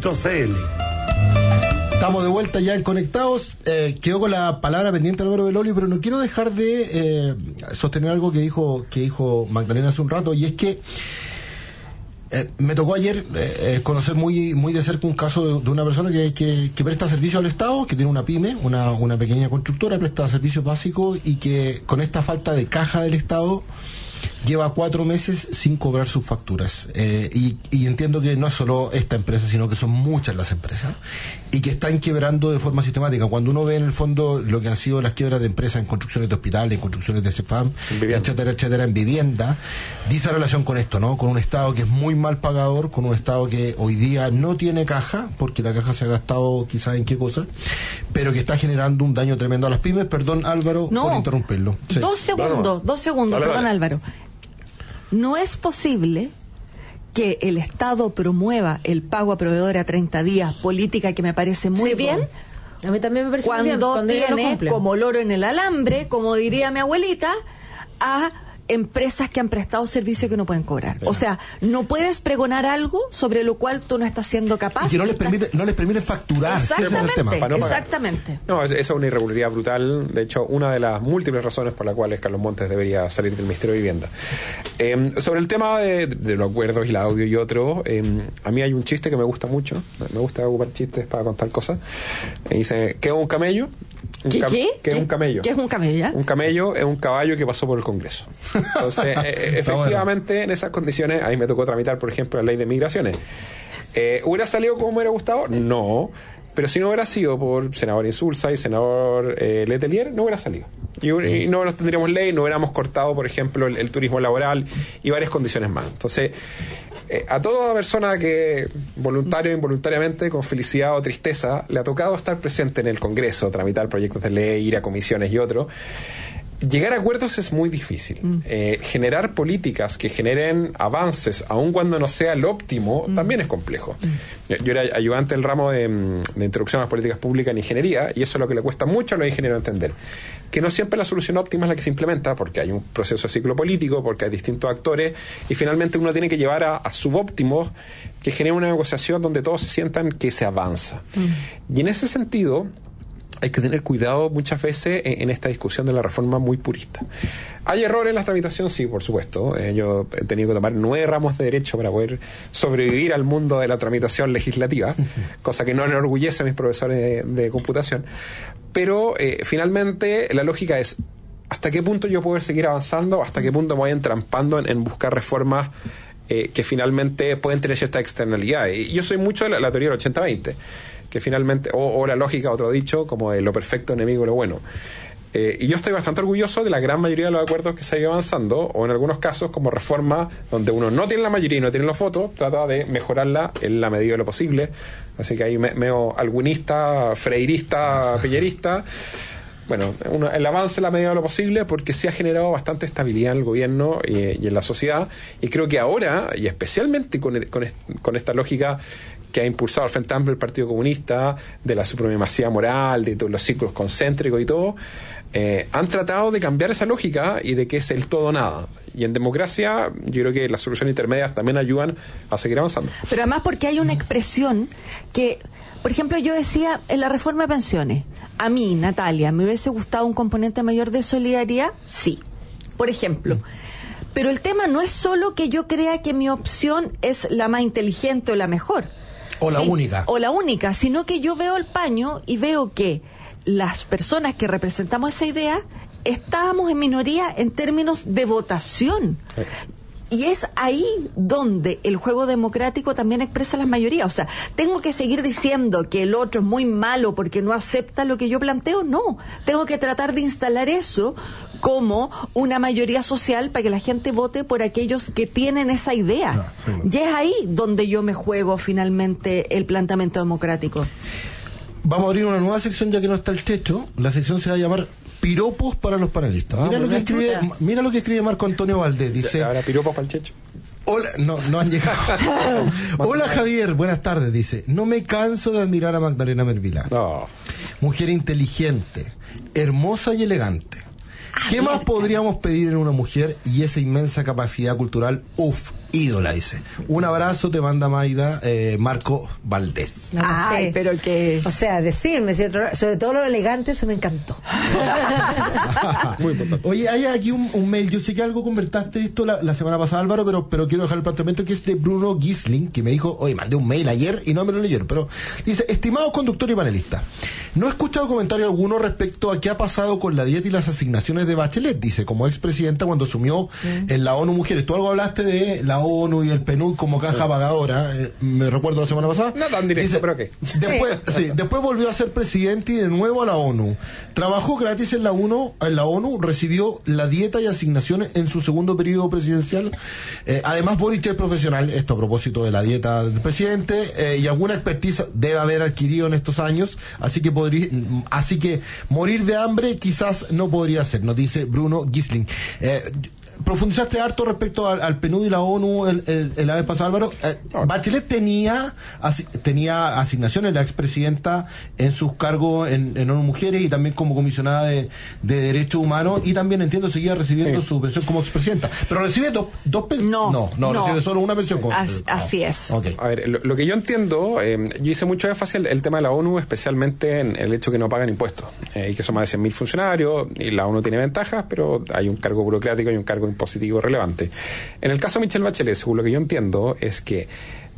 Estamos de vuelta ya en Conectados. Quedo con la palabra pendiente Álvaro Belolio, pero no quiero dejar de sostener algo que dijo Magdalena hace un rato, y es que me tocó ayer conocer muy de cerca un caso de una persona que presta servicio al Estado, que tiene una pyme, una pequeña constructora, presta servicios básicos y que con esta falta de caja del Estado lleva 4 meses sin cobrar sus facturas. Y entiendo que no es solo esta empresa, sino que son muchas las empresas y que están quebrando de forma sistemática. Cuando uno ve en el fondo lo que han sido las quiebras de empresas en construcciones de hospitales, en construcciones de CEFAM, etcétera, en vivienda, dice relación con esto, ¿no? Con un Estado que es muy mal pagador, con un Estado que hoy día no tiene caja, porque la caja se ha gastado quizás en qué cosa, pero que está generando un daño tremendo a las pymes. Perdón, Álvaro, por interrumpirlo. Sí. 2 segundos, perdón, Álvaro. No es posible que el Estado promueva el pago a proveedores a 30 días, política que me parece muy bien. A mí también me parece cuando bien, cuando tiene como loro en el alambre, como diría mi abuelita, a empresas que han prestado servicio que no pueden cobrar. O sea, no puedes pregonar algo sobre lo cual tú no estás siendo capaz. Y que no les permite facturar. Exactamente. No, esa es una irregularidad brutal. De hecho, una de las múltiples razones por las cuales Carlos Montes debería salir del Ministerio de Vivienda. Sobre el tema de los acuerdos y el audio y otro, a mí hay un chiste que me gusta mucho. Me gusta ocupar chistes para contar cosas. Dice, ¿qué es un camello? ¿Qué es un camello? ¿Qué es un camello? Un camello es un caballo que pasó por el Congreso. Entonces, efectivamente, en esas condiciones, ahí me tocó tramitar, por ejemplo, la ley de migraciones. ¿Hubiera salido como me hubiera gustado? No. Pero si no hubiera sido por senador Insulza y senador Letelier, no hubiera salido. Y no nos tendríamos ley, no hubiéramos cortado, por ejemplo, el turismo laboral y varias condiciones más. Entonces, a toda persona que voluntario o involuntariamente, con felicidad o tristeza, le ha tocado estar presente en el Congreso, tramitar proyectos de ley, ir a comisiones y otros, llegar a acuerdos es muy difícil. Generar políticas que generen avances, aun cuando no sea el óptimo, también es complejo. Yo era ayudante del ramo de introducción a las políticas públicas en ingeniería, y eso es lo que le cuesta mucho a los ingenieros entender. Que no siempre la solución óptima es la que se implementa, porque hay un proceso de ciclo político, porque hay distintos actores, y finalmente uno tiene que llevar a subóptimos que generen una negociación donde todos se sientan que se avanza. Y en ese sentido, hay que tener cuidado muchas veces en esta discusión de la reforma muy purista. ¿Hay errores en la tramitación? Sí, por supuesto. Yo he tenido que tomar 9 ramos de derecho para poder sobrevivir al mundo de la tramitación legislativa, cosa que no enorgullece a mis profesores de computación. Pero finalmente la lógica es ¿hasta qué punto yo puedo seguir avanzando? ¿Hasta qué punto me voy entrampando en buscar reformas que finalmente pueden tener ciertas externalidades? Y yo soy mucho de la teoría del 80-20, que finalmente, o la lógica, otro dicho, como de lo perfecto enemigo de lo bueno. Y yo estoy bastante orgulloso de la gran mayoría de los acuerdos que se ha ido avanzando, o en algunos casos como reforma donde uno no tiene la mayoría y no tiene los votos, trata de mejorarla en la medida de lo posible. Así que ahí meo algunista, freirista, pillerista. Bueno, el avance en la medida de lo posible, porque sí ha generado bastante estabilidad en el gobierno y en la sociedad, y creo que ahora, y especialmente con esta lógica que ha impulsado al Frente Amplio el Partido Comunista, de la supremacía moral, de todos los ciclos concéntricos y todo, han tratado de cambiar esa lógica y de que es el todo o nada. Y en democracia, yo creo que las soluciones intermedias también ayudan a seguir avanzando. Pero además porque hay una expresión que, por ejemplo, yo decía en la reforma de pensiones, a mí, Natalia, ¿me hubiese gustado un componente mayor de solidaridad? Sí, por ejemplo. Pero el tema no es solo que yo crea que mi opción es la más inteligente o la mejor. O la única. O la única, sino que yo veo el paño y veo que las personas que representamos esa idea estábamos en minoría en términos de votación. Y es ahí donde el juego democrático también expresa las mayorías. O sea, ¿tengo que seguir diciendo que el otro es muy malo porque no acepta lo que yo planteo? No. Tengo que tratar de instalar eso como una mayoría social para que la gente vote por aquellos que tienen esa idea. Y es ahí donde yo me juego finalmente el planteamiento democrático. Vamos a abrir una nueva sección ya que no está el Checho. La sección se va a llamar Piropos para los panelistas. Mira lo que escribe Marco Antonio Valdés. Dice, ahora piropos para el Checho. Hola, no han llegado. Hola Javier, buenas tardes. Dice, no me canso de admirar a Magdalena Medvilá. No. Mujer inteligente, hermosa y elegante. ¿Qué más podríamos pedir en una mujer? Y esa inmensa capacidad cultural, ídola, dice. Un abrazo te manda Maida, Marco Valdés. Ay, pero que... O sea, decirme, sobre todo lo elegante, eso me encantó. Muy importante. Oye, hay aquí un mail, yo sé que algo conversaste esto la semana pasada, Álvaro, pero quiero dejar el planteamiento, que es de Bruno Gisling, que me dijo, oye, mandé un mail ayer y no me lo leyeron, pero dice: estimados conductor y panelista, no he escuchado comentario alguno respecto a qué ha pasado con la dieta y las asignaciones de Bachelet, dice, como expresidenta cuando asumió en la ONU Mujeres. Tú algo hablaste de la ONU y el PNUD como caja pagadora, me recuerdo la semana pasada. No tan directo, dice, pero ¿qué? Después volvió a ser presidente y de nuevo a la ONU. Trabajó gratis en la ONU, recibió la dieta y asignaciones en su segundo periodo presidencial. Además, Boric es profesional, esto a propósito de la dieta del presidente, y alguna expertise debe haber adquirido en estos años, así que morir de hambre quizás no podría ser, nos dice Bruno Gisling. Profundizaste harto respecto al PNUD y la ONU la vez pasada, Álvaro. Bachelet tenía asignaciones, la expresidenta, en sus cargos en ONU Mujeres y también como comisionada de Derechos Humanos, y también, entiendo, seguía recibiendo su pensión como expresidenta. Pero recibe dos pensiones. No, recibe solo una pensión. Así es. Okay. A ver, lo que yo entiendo, yo hice mucho énfasis el tema de la ONU, especialmente en el hecho que no pagan impuestos, y que son más de 100.000 funcionarios, y la ONU tiene ventajas, pero hay un cargo burocrático y un cargo impositivo relevante. En el caso de Michelle Bachelet, según lo que yo entiendo, es que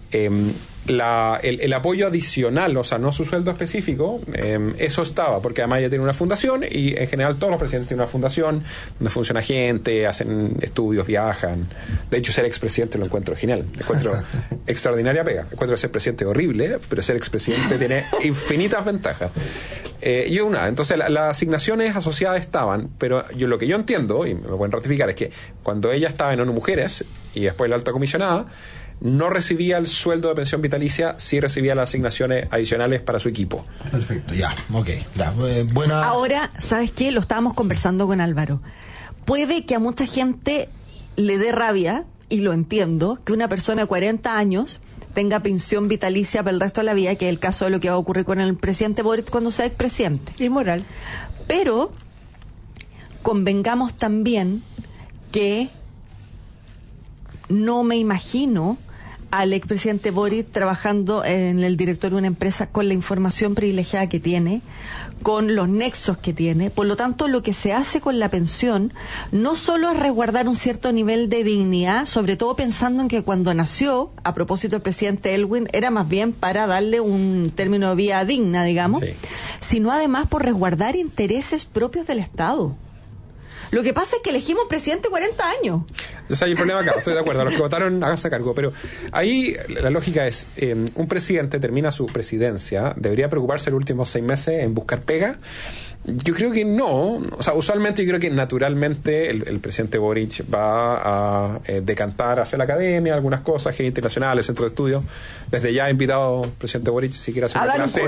el apoyo adicional, o sea, no su sueldo específico, eso estaba, porque además ella tiene una fundación, y en general todos los presidentes tienen una fundación donde funciona gente, hacen estudios, viajan. De hecho, ser expresidente lo encuentro genial, encuentro extraordinaria pega. Encuentro ser presidente horrible, pero ser expresidente tiene infinitas ventajas. Entonces las asignaciones asociadas estaban, pero lo que yo entiendo, y me pueden ratificar, es que cuando ella estaba en ONU Mujeres y después la alta comisionada, no recibía el sueldo de pensión vitalicia, sí recibía las asignaciones adicionales para su equipo. Perfecto, buena. Ahora, ¿sabes qué? Lo estábamos conversando con Álvaro. Puede que a mucha gente le dé rabia, y lo entiendo, que una persona de 40 años tenga pensión vitalicia para el resto de la vida, que es el caso de lo que va a ocurrir con el presidente Boric cuando sea expresidente. Inmoral. Pero convengamos también que no me imagino al expresidente Boric trabajando en el directorio de una empresa con la información privilegiada que tiene, con los nexos que tiene. Por lo tanto, lo que se hace con la pensión no solo es resguardar un cierto nivel de dignidad, sobre todo pensando en que cuando nació, a propósito del presidente Elwin, era más bien para darle un término de vida digna, digamos, sino además por resguardar intereses propios del Estado. Lo que pasa es que elegimos presidente 40 años. O sea, hay un problema acá, estoy de acuerdo. Los que votaron, háganse cargo. Pero ahí la lógica es, un presidente termina su presidencia, ¿debería preocuparse los últimos 6 meses en buscar pega? Yo creo que no. O sea, usualmente yo creo que naturalmente el presidente Boric va a decantar hacia la academia, algunas cosas, gente internacionales, centros de estudio. Desde ya he invitado al presidente Boric, si quiere hacer una clase,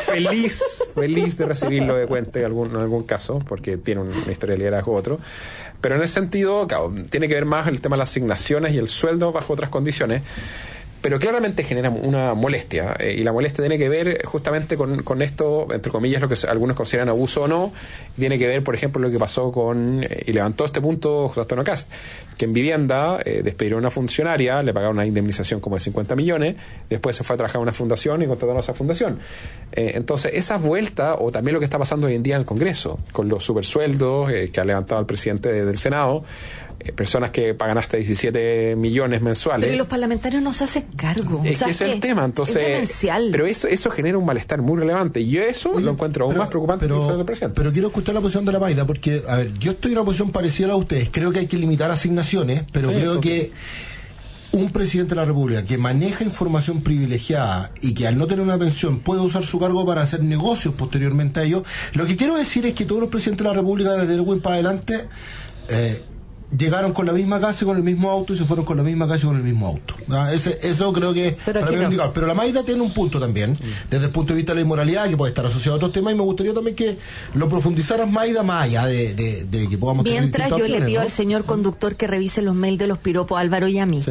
feliz de recibirlo de cuenta en algún caso, porque tiene una historia de liderazgo otro. Pero en ese sentido, claro, tiene que ver más el tema de las asignaciones y el sueldo bajo otras condiciones. Pero claramente genera una molestia, y la molestia tiene que ver justamente con esto, entre comillas, lo que algunos consideran abuso o no. Tiene que ver, por ejemplo, lo que pasó y levantó este punto José Antonio Kast, que en vivienda despidieron a una funcionaria, le pagaron una indemnización como de 50 millones, después se fue a trabajar a una fundación y contrataron a esa fundación. Entonces, esa vuelta, o también lo que está pasando hoy en día en el Congreso, con los supersueldos que ha levantado el presidente del Senado, personas que pagan hasta 17 millones mensuales. Pero los parlamentarios no se hacen cargo. Es que es el tema, entonces. Es demencial. Pero eso genera un malestar muy relevante. Y yo eso lo encuentro aún más preocupante que el presidente. Pero quiero escuchar la posición de la Maida, porque, a ver, yo estoy en una posición parecida a la de ustedes. Creo que hay que limitar asignaciones, pero creo que un presidente de la República que maneja información privilegiada y que al no tener una pensión puede usar su cargo para hacer negocios posteriormente a ello. Lo que quiero decir es que todos los presidentes de la República, desde Elwin para adelante, llegaron con la misma casa y con el mismo auto, y se fueron con la misma casa y con el mismo auto. Eso creo que pero para mí es indicador. Pero la Maida tiene un punto también, desde el punto de vista de la inmoralidad, que puede estar asociado a otros temas, y me gustaría también que lo profundizaras, Maida, más allá de que podamos tener mientras yo opciones, le pido ¿no? al señor conductor que revise los mails de los piropos a Álvaro y a mí.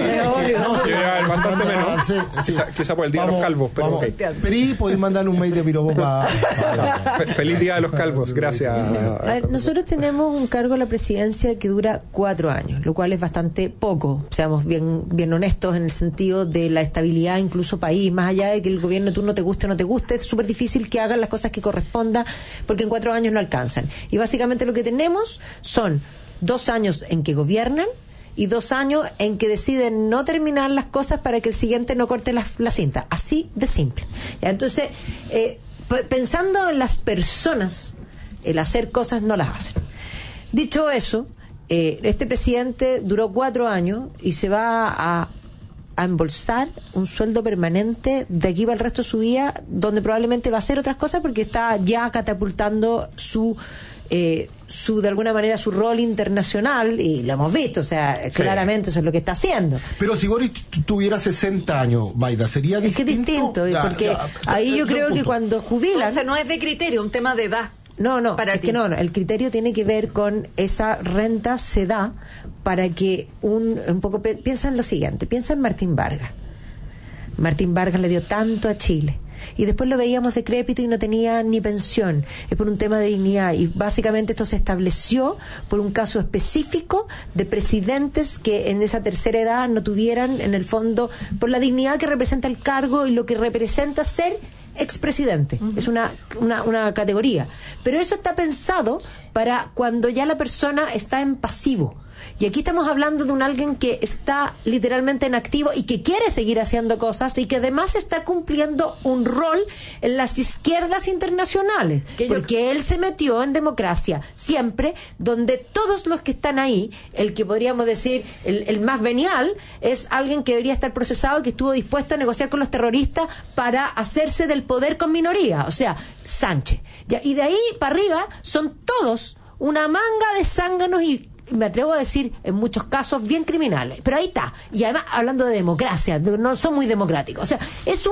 Bastante menos. Quizá por el día de los calvos, pero okay. Pero podéis mandar un mail de piropo para... Feliz día de los calvos, gracias. A ver, nosotros tenemos un cargo en la presidencia que dura dura 4 años, lo cual es bastante poco, seamos bien honestos en el sentido de la estabilidad, incluso país, más allá de que el gobierno de turno te guste o no te guste, es súper difícil que hagan las cosas que corresponda, porque en 4 años no alcanzan. Y básicamente lo que tenemos son 2 años en que gobiernan y 2 años en que deciden no terminar las cosas para que el siguiente no corte la cinta. Así de simple. ¿Ya? Entonces, pensando en las personas, el hacer cosas no las hacen. Dicho eso, este presidente duró 4 años y se va a embolsar un sueldo permanente de aquí para el resto de su vida, donde probablemente va a hacer otras cosas porque está ya catapultando su de alguna manera su rol internacional, y lo hemos visto, o sea, claramente eso es lo que está haciendo. Pero si Boris tuviera 60 años, Maida, ¿sería distinto? Es que distinto, porque ahí yo creo que cuando jubilan... O sea, no es de criterio, un tema de edad. No, el criterio tiene que ver con esa renta se da para que un poco... Piensa en lo siguiente, piensa en Martín Vargas. Martín Vargas le dio tanto a Chile y después lo veíamos decrépito y no tenía ni pensión. Es por un tema de dignidad, y básicamente esto se estableció por un caso específico de presidentes que en esa tercera edad no tuvieran, en el fondo, por la dignidad que representa el cargo y lo que representa ser expresidente. Es una categoría, pero eso está pensado para cuando ya la persona está en pasivo. Y aquí estamos hablando de alguien que está literalmente en activo y que quiere seguir haciendo cosas y que además está cumpliendo un rol en las izquierdas internacionales, porque él se metió en democracia siempre, donde todos los que están ahí, el que podríamos decir el más venial, es alguien que debería estar procesado y que estuvo dispuesto a negociar con los terroristas para hacerse del poder con minoría, o sea, Sánchez. Y de ahí para arriba son todos una manga de zánganos y, me atrevo a decir, en muchos casos bien criminales, pero ahí está. Y además hablando de democracia, no son muy democráticos, o sea, es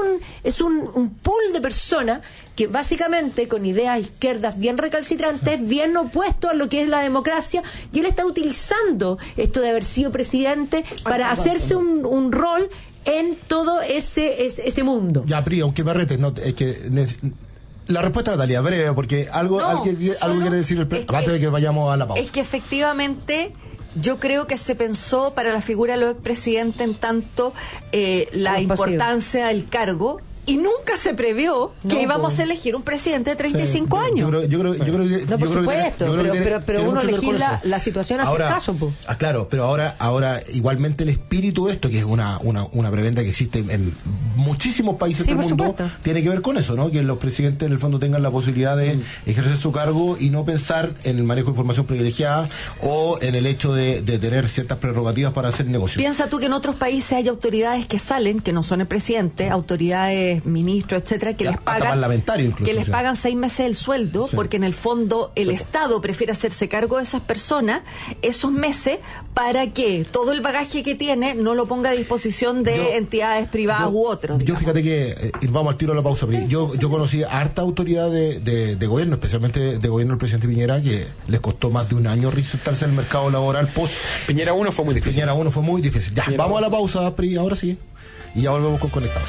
un pool de personas que básicamente con ideas izquierdas bien recalcitrantes, bien opuestos a lo que es la democracia, y él está utilizando esto de haber sido presidente para hacerse un rol en todo ese mundo. Ya, Pri, aunque me retes, no, es que la respuesta, Natalia, breve, porque algo quiere decir antes de que vayamos a la pausa. Es que efectivamente yo creo que se pensó para la figura del expresidente en tanto la importancia del cargo, y nunca se previó que íbamos a elegir un presidente de 35 años. Por supuesto, pero uno elegir la situación hace caso. Claro, pero ahora igualmente el espíritu de esto, que es una preventa que existe en muchísimos países del mundo, tiene que ver con eso, ¿no? Que los presidentes en el fondo tengan la posibilidad de ejercer su cargo y no pensar en el manejo de información privilegiada o en el hecho de tener ciertas prerrogativas para hacer negocios. Piensa tú que en otros países hay autoridades que salen, que no son el presidente, autoridades, ministros, etcétera, que les pagan 6 meses el sueldo, porque en el fondo el Estado prefiere hacerse cargo de esas personas esos meses para que todo el bagaje que tiene no lo ponga a disposición de entidades privadas u otros. Yo fíjate que vamos al tiro a la pausa. Yo conocí a harta autoridad de gobierno, especialmente de gobierno del presidente Piñera, que les costó más de un año reinsertarse en el mercado laboral post. Piñera 1 fue muy difícil. Ya, vamos a la pausa, Pri, ahora sí, y ya volvemos con Conectados.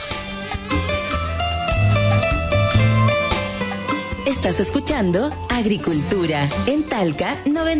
Estás escuchando Agricultura en Talca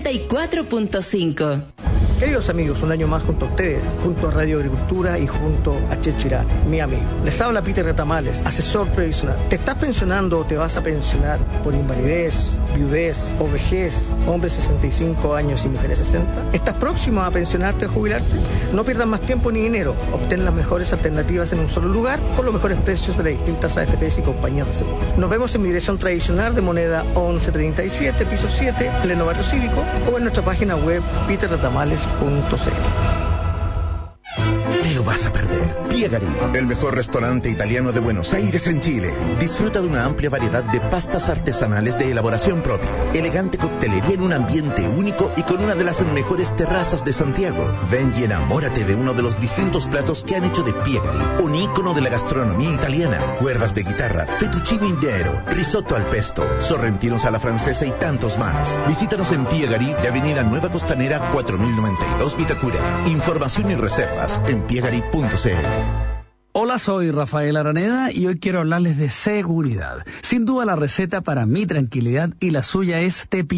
94.5. Queridos amigos, un año más junto a ustedes, junto a Radio Agricultura y junto a Checho Irán, mi amigo. Les habla Peter Retamales, asesor previsional. ¿Te estás pensionando o te vas a pensionar por invalidez, viudez o vejez, hombres 65 años y mujeres 60? ¿Estás próximo a pensionarte o jubilarte? No pierdas más tiempo ni dinero. Obtén las mejores alternativas en un solo lugar con los mejores precios de las distintas AFPs y compañías de seguro. Nos vemos en mi dirección tradicional de moneda 1137, piso 7, pleno barrio cívico, o en nuestra página web peterretamales.cl. Te lo vas a perder. Piegari, el mejor restaurante italiano de Buenos Aires en Chile. Disfruta de una amplia variedad de pastas artesanales de elaboración propia, elegante coctelería en un ambiente único y con una de las mejores terrazas de Santiago. Ven y enamórate de uno de los distintos platos que han hecho de Piegari un ícono de la gastronomía italiana. Cuerdas de guitarra, fettuccine intero, risotto al pesto, sorrentinos a la francesa y tantos más. Visítanos en Piegari de Avenida Nueva Costanera 4092 Vitacura. Información y reservas en piegari.cl. Hola, soy Rafael Araneda y hoy quiero hablarles de seguridad. Sin duda la receta para mi tranquilidad y la suya es Tepillé.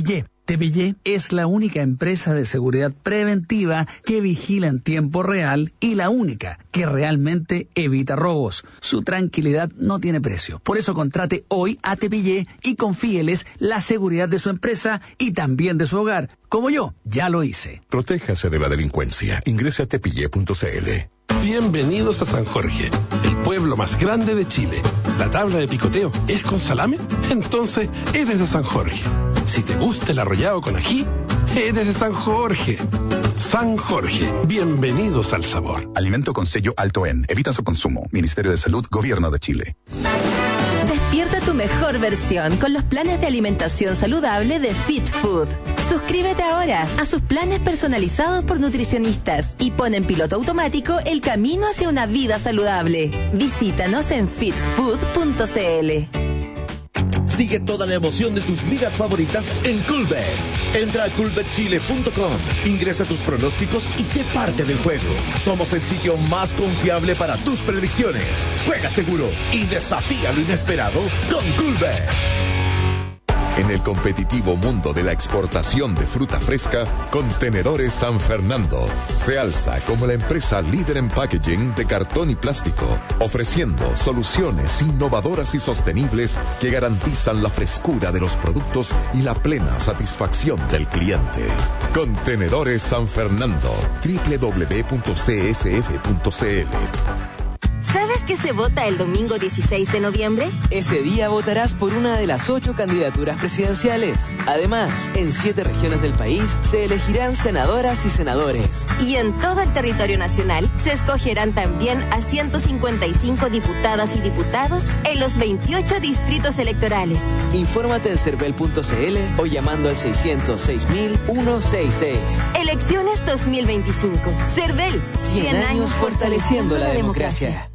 Tepillé es la única empresa de seguridad preventiva que vigila en tiempo real y la única que realmente evita robos. Su tranquilidad no tiene precio. Por eso contrate hoy a Tepillé y confíeles la seguridad de su empresa y también de su hogar. Como yo, ya lo hice. Protéjase de la delincuencia. Ingrese a tepillé.cl. Bienvenidos a San Jorge, el pueblo más grande de Chile. ¿La tabla de picoteo es con salame? Entonces eres de San Jorge. Si te gusta el arrollado con ají, eres de San Jorge. San Jorge, bienvenidos al sabor. Alimento con sello alto en. Evita su consumo. Ministerio de Salud, Gobierno de Chile. Despierta tu mejor versión con los planes de alimentación saludable de Fit Food. Suscríbete ahora a sus planes personalizados por nutricionistas y pon en piloto automático el camino hacia una vida saludable. Visítanos en fitfood.cl. Sigue toda la emoción de tus ligas favoritas en Coolbet. Entra a coolbetchile.com, ingresa tus pronósticos y sé parte del juego. Somos el sitio más confiable para tus predicciones. Juega seguro y desafía lo inesperado con Coolbet. En el competitivo mundo de la exportación de fruta fresca, Contenedores San Fernando se alza como la empresa líder en packaging de cartón y plástico, ofreciendo soluciones innovadoras y sostenibles que garantizan la frescura de los productos y la plena satisfacción del cliente. Contenedores San Fernando, www.csf.cl. ¿Sabes qué se vota el domingo 16 de noviembre? Ese día votarás por una de las 8 candidaturas presidenciales. Además, en 7 regiones del país se elegirán senadoras y senadores. Y en todo el territorio nacional se escogerán también a 155 diputadas y diputados en los 28 distritos electorales. Infórmate en cervel.cl o llamando al 606.166. Elecciones 2025. Cervel. 100 años fortaleciendo la democracia.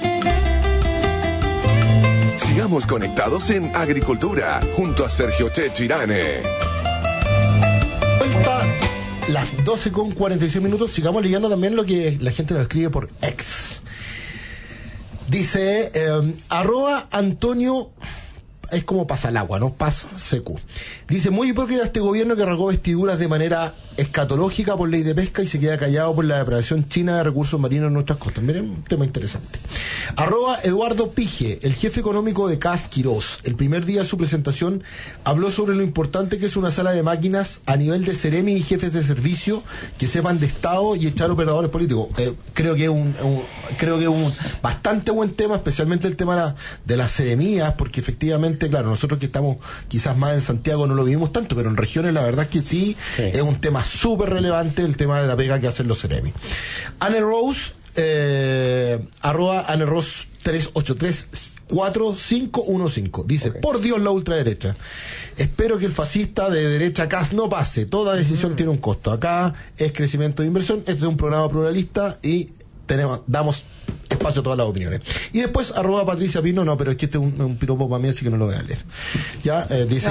Sigamos conectados en Agricultura, junto a Sergio Checho Irane. Vuelta las 12:46. Sigamos leyendo también lo que la gente nos escribe por X. Dice, @Antonio, es como pasa el agua, ¿no? Paz CQ. Dice, muy hipócrita este gobierno que rasgó vestiduras de manera escatológica por ley de pesca y se queda callado por la depredación china de recursos marinos en nuestras costas. Miren, un tema interesante. @Eduardo Pige, el jefe económico de CAS Quirós. El primer día de su presentación habló sobre lo importante que es una sala de máquinas a nivel de Ceremi y jefes de servicio que sepan de Estado y echar operadores políticos. Creo que es un bastante buen tema, especialmente el tema de las seremías, porque efectivamente, claro, nosotros que estamos quizás más en Santiago no lo vivimos tanto, pero en regiones la verdad es que sí. Es un tema súper relevante el tema de la pega que hacen los Ceremi. Anne Rose, @Anne Rose 383-4515 dice, por Dios, la ultraderecha, espero que el fascista de derecha CAS no pase, toda decisión tiene un costo, acá es crecimiento de inversión, este es un programa pluralista y damos espacio a todas las opiniones. Y después @Patricia Pino, no, pero es que este es un piropo para mí, así que no lo voy a leer. Ya, dice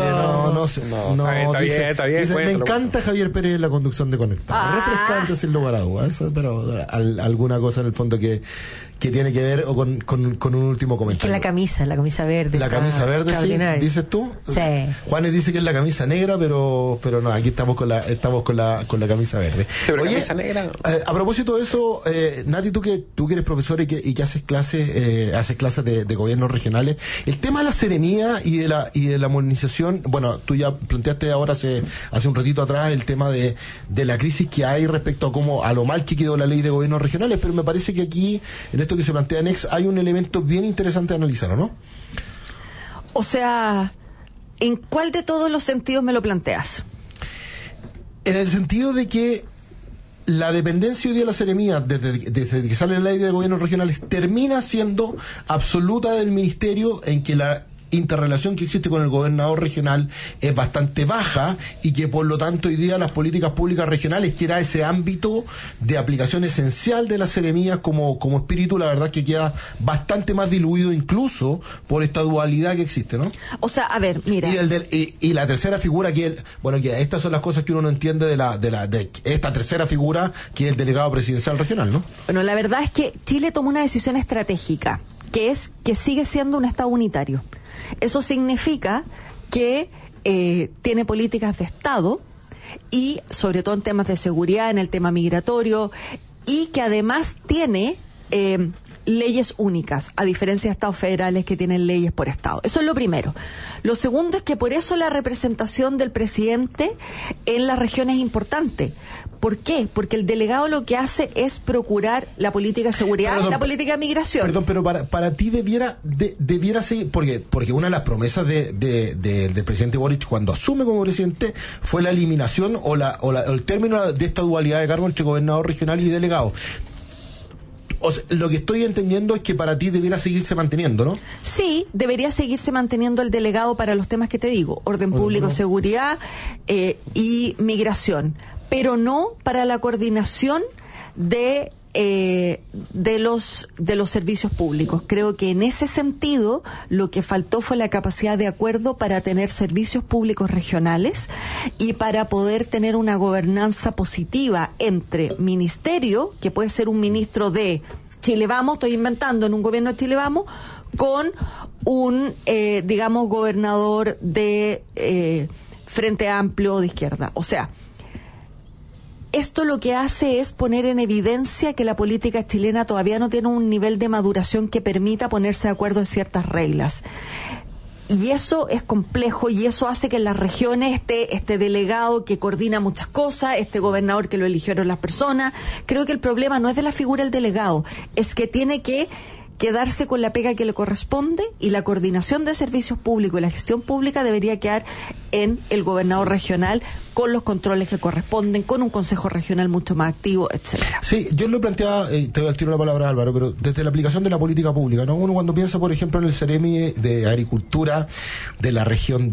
está bien, dice, me encanta Javier Pérez en la conducción de Conectados. Refrescante sin lugar a dudas, pero alguna cosa en el fondo que tiene que ver con un último comentario. Es que la camisa verde. La camisa verde, sí, dices tú. Sí. Juanes dice que es la camisa negra, pero no, aquí estamos con la camisa verde. Pero oye, camisa negra. A propósito de eso, Nati, tú que eres profesor y que haces clases de gobiernos regionales, el tema de la seremía y de la modernización, bueno, tú ya planteaste ahora hace un ratito atrás el tema de la crisis que hay respecto a lo mal que quedó la ley de gobiernos regionales, pero me parece que aquí, en esto que se plantea en Ex, hay un elemento bien interesante de analizar, ¿o no? O sea, ¿en cuál de todos los sentidos me lo planteas? En el sentido de que la dependencia hoy día de la seremía, desde que sale la ley de gobiernos regionales, termina siendo absoluta del ministerio, en que la interrelación que existe con el gobernador regional es bastante baja y que por lo tanto hoy día las políticas públicas regionales, que era ese ámbito de aplicación esencial de las seremías como espíritu, la verdad que queda bastante más diluido incluso por esta dualidad que existe, ¿no? O sea, a ver, mira. Y la tercera figura que estas son las cosas que uno no entiende de esta tercera figura, que es el delegado presidencial regional, ¿no? Bueno, la verdad es que Chile tomó una decisión estratégica, que es que sigue siendo un Estado unitario. Eso significa que tiene políticas de Estado y sobre todo en temas de seguridad, en el tema migratorio, y que además tiene leyes únicas, a diferencia de estados federales que tienen leyes por estado. Eso es lo primero. Lo segundo es que por eso la representación del presidente en la región es importante. ¿Por qué? Porque el delegado lo que hace es procurar la política de seguridad y la política de migración. Perdón, pero para ti debiera seguir, porque una de las promesas del presidente Boric cuando asume como presidente fue la eliminación o el término de esta dualidad de cargo entre gobernador regional y delegado. O sea, lo que estoy entendiendo es que para ti debiera seguirse manteniendo, ¿no? Sí, debería seguirse manteniendo el delegado para los temas que te digo, orden público, seguridad y migración, pero no para la coordinación de los servicios públicos. Creo que en ese sentido lo que faltó fue la capacidad de acuerdo para tener servicios públicos regionales y para poder tener una gobernanza positiva entre ministerio, que puede ser un ministro de Chile Vamos, estoy inventando, en un gobierno de Chile Vamos, con un, gobernador de Frente Amplio de izquierda. O sea, esto lo que hace es poner en evidencia que la política chilena todavía no tiene un nivel de maduración que permita ponerse de acuerdo en ciertas reglas. Y eso es complejo y eso hace que en las regiones esté este delegado que coordina muchas cosas, este gobernador que lo eligieron las personas. Creo que el problema no es de la figura del delegado, es que tiene que quedarse con la pega que le corresponde y la coordinación de servicios públicos y la gestión pública debería quedar en el gobernador regional con los controles que corresponden, con un consejo regional mucho más activo, etcétera. Sí, yo lo planteaba, te doy al tiro la palabra, Álvaro, pero desde la aplicación de la política pública, ¿no? Uno cuando piensa, por ejemplo, en el Ceremi de Agricultura de la región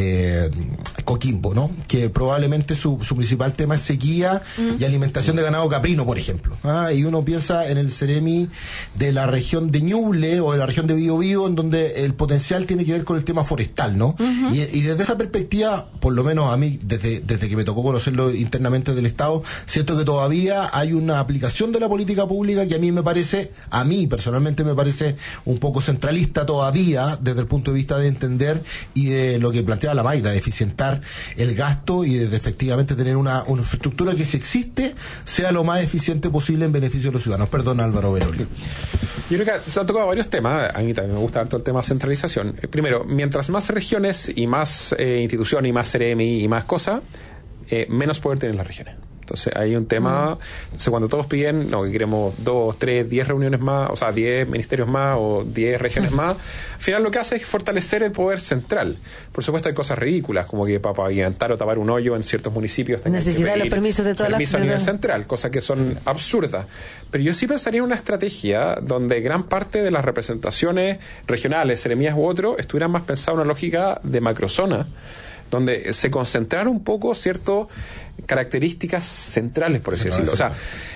de Coquimbo, ¿no? Que probablemente su principal tema es sequía y alimentación de ganado caprino, por ejemplo. Y uno piensa en el Ceremi de la región de Ñuble o de la región de Biobío, en donde el potencial tiene que ver con el tema forestal, ¿no? Y desde esa perspectiva, por lo menos a mí, desde que me tocó conocerlo internamente del Estado, siento que todavía hay una aplicación de la política pública que a mí personalmente me parece un poco centralista todavía, desde el punto de vista de entender y de lo que plantea la Maida, de eficientar el gasto y de efectivamente tener una infraestructura que, si existe, sea lo más eficiente posible en beneficio de los ciudadanos. Perdón, Álvaro Veroli. Yo creo que se han tocado varios temas. A mí también me gusta todo el tema de centralización. Primero, mientras más regiones y más instituciones y más CEREMI y más cosas, menos poder tienen las regiones. Entonces hay un tema, entonces cuando todos piden, que queremos 2, 3, 10 reuniones más, o sea, 10 ministerios más o 10 regiones más, al final lo que hace es fortalecer el poder central. Por supuesto hay cosas ridículas, como que para pavimentar o tapar un hoyo en ciertos municipios tengan necesitar que los permisos de todas las permiso a nivel central, cosas que son absurdas. Pero yo sí pensaría en una estrategia donde gran parte de las representaciones regionales, seremías u otro, estuvieran más pensadas en una lógica de macrozona, donde se concentraron un poco ciertas características centrales, por así decirlo. O sea,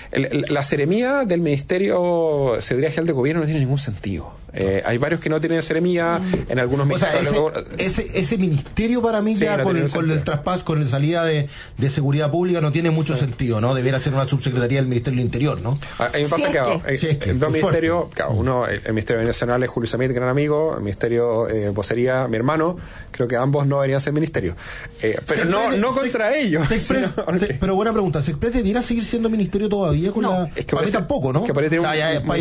la seremía del Ministerio de Seguridad General de Gobierno no tiene ningún sentido. Hay varios que no tienen seremía, en algunos ministerios. Ese ministerio para mí, ya con el traspaso, con la salida de seguridad pública, no tiene mucho sentido, ¿no? Debería ser una subsecretaría del Ministerio del Interior, ¿no? A mí me pasa que dos ministerios, uno, el Ministerio Nacional es Julio Samit, gran amigo, el Ministerio Vocería, mi hermano, creo que ambos no deberían ser ministerios. Pero no contra ellos. Pero buena pregunta, ¿Sexpress debiera seguir siendo ministerio todavía? Para mí tampoco, ¿no? Que para mí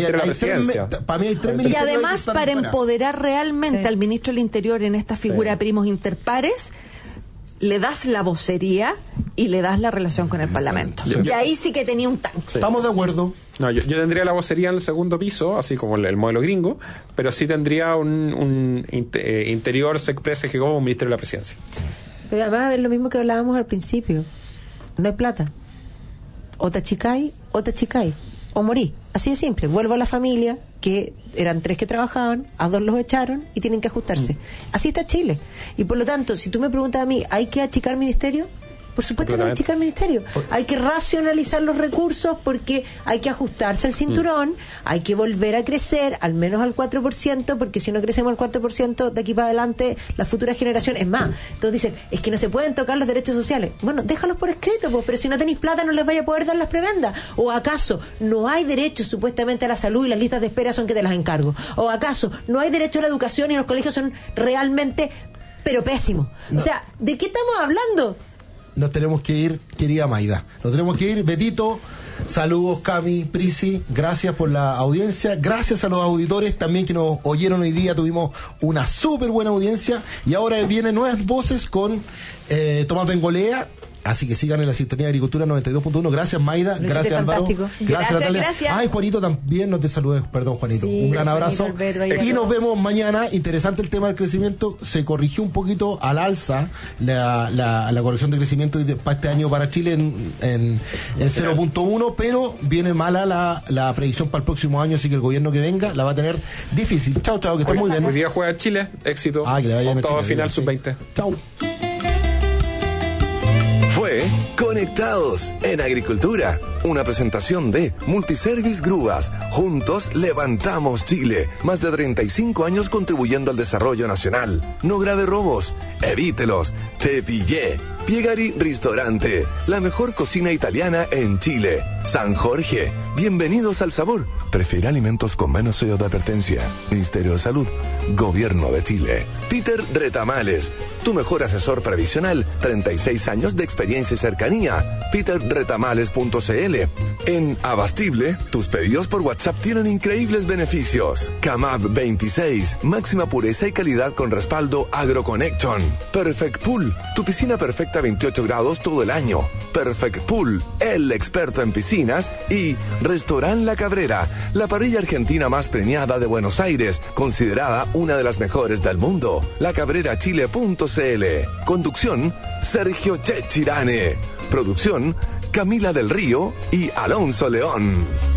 hay tres ministerios. Y además, para empoderar realmente al ministro del Interior en esta figura de primos interpares, le das la vocería y le das la relación con el Parlamento. Y ahí sí que tenía un tanque. Sí. Estamos de acuerdo. No, yo tendría la vocería en el segundo piso, así como el modelo gringo, pero sí tendría un interior Sexpress que como un ministerio de la presidencia. Pero además es lo mismo que hablábamos al principio. No hay plata. O te achicáis o morí. Así de simple. Vuelvo a la familia, que eran 3 que trabajaban, a 2 los echaron y tienen que ajustarse. Así está Chile. Y por lo tanto, si tú me preguntas a mí, ¿hay que achicar ministerio? Por supuesto que hay que achicar ministerio. Hay que racionalizar los recursos porque hay que ajustarse al cinturón, hay que volver a crecer al menos al 4%, porque si no crecemos al 4% de aquí para adelante, las futuras generaciones, es más, todos dicen, es que no se pueden tocar los derechos sociales. Bueno, déjalos por escrito, pues, pero si no tenéis plata no les vaya a poder dar las prebendas. ¿O acaso no hay derecho supuestamente a la salud y las listas de espera son que te las encargo? ¿O acaso no hay derecho a la educación y los colegios son realmente pero pésimo. O sea, ¿de qué estamos hablando? Nos tenemos que ir, querida Maida. Nos tenemos que ir, Betito. Saludos, Cami, Prisi. Gracias por la audiencia. Gracias a los auditores también que nos oyeron hoy día. Tuvimos una súper buena audiencia. Y ahora vienen nuevas voces con Tomás Bengolea. Así que sigan en la sintonía de Agricultura 92.1. Gracias, Maida. Gracias, Álvaro. Gracias, Natalia. Gracias. Ay, Juanito, también no te saludé. Perdón, Juanito. Sí, un gran abrazo. Y nos vemos mañana. Interesante el tema del crecimiento. Se corrigió un poquito al alza la corrección de crecimiento para este año para Chile en 0.1, pero viene mala la predicción para el próximo año, así que el gobierno que venga la va a tener difícil. Chao, chao, que estén muy bien. Hoy día juega Chile. Éxito. Que le vayan a todo Chile, final sub-20. Chao. Fue Conectados en Agricultura, una presentación de Multiservice Grúas. Juntos levantamos Chile. Más de 35 años contribuyendo al desarrollo nacional. No grave robos, evítelos. Te pillé. Piegari Ristorante, la mejor cocina italiana en Chile. San Jorge, bienvenidos al sabor. Prefiere alimentos con menos sello de advertencia. Ministerio de Salud, Gobierno de Chile. Peter Retamales, tu mejor asesor previsional. 36 años de experiencia y cercanía. peterretamales.cl. En Abastible, tus pedidos por WhatsApp tienen increíbles beneficios. Camab 26, máxima pureza y calidad con respaldo AgroConnection. Perfect Pool, tu piscina perfecta a 28 grados todo el año. Perfect Pool, el experto en piscinas. Y Restaurant La Cabrera, la parrilla argentina más premiada de Buenos Aires, considerada una de las mejores del mundo. lacabrerachile.cl. Conducción, Sergio Chechirane. Producción, Camila del Río y Alonso León.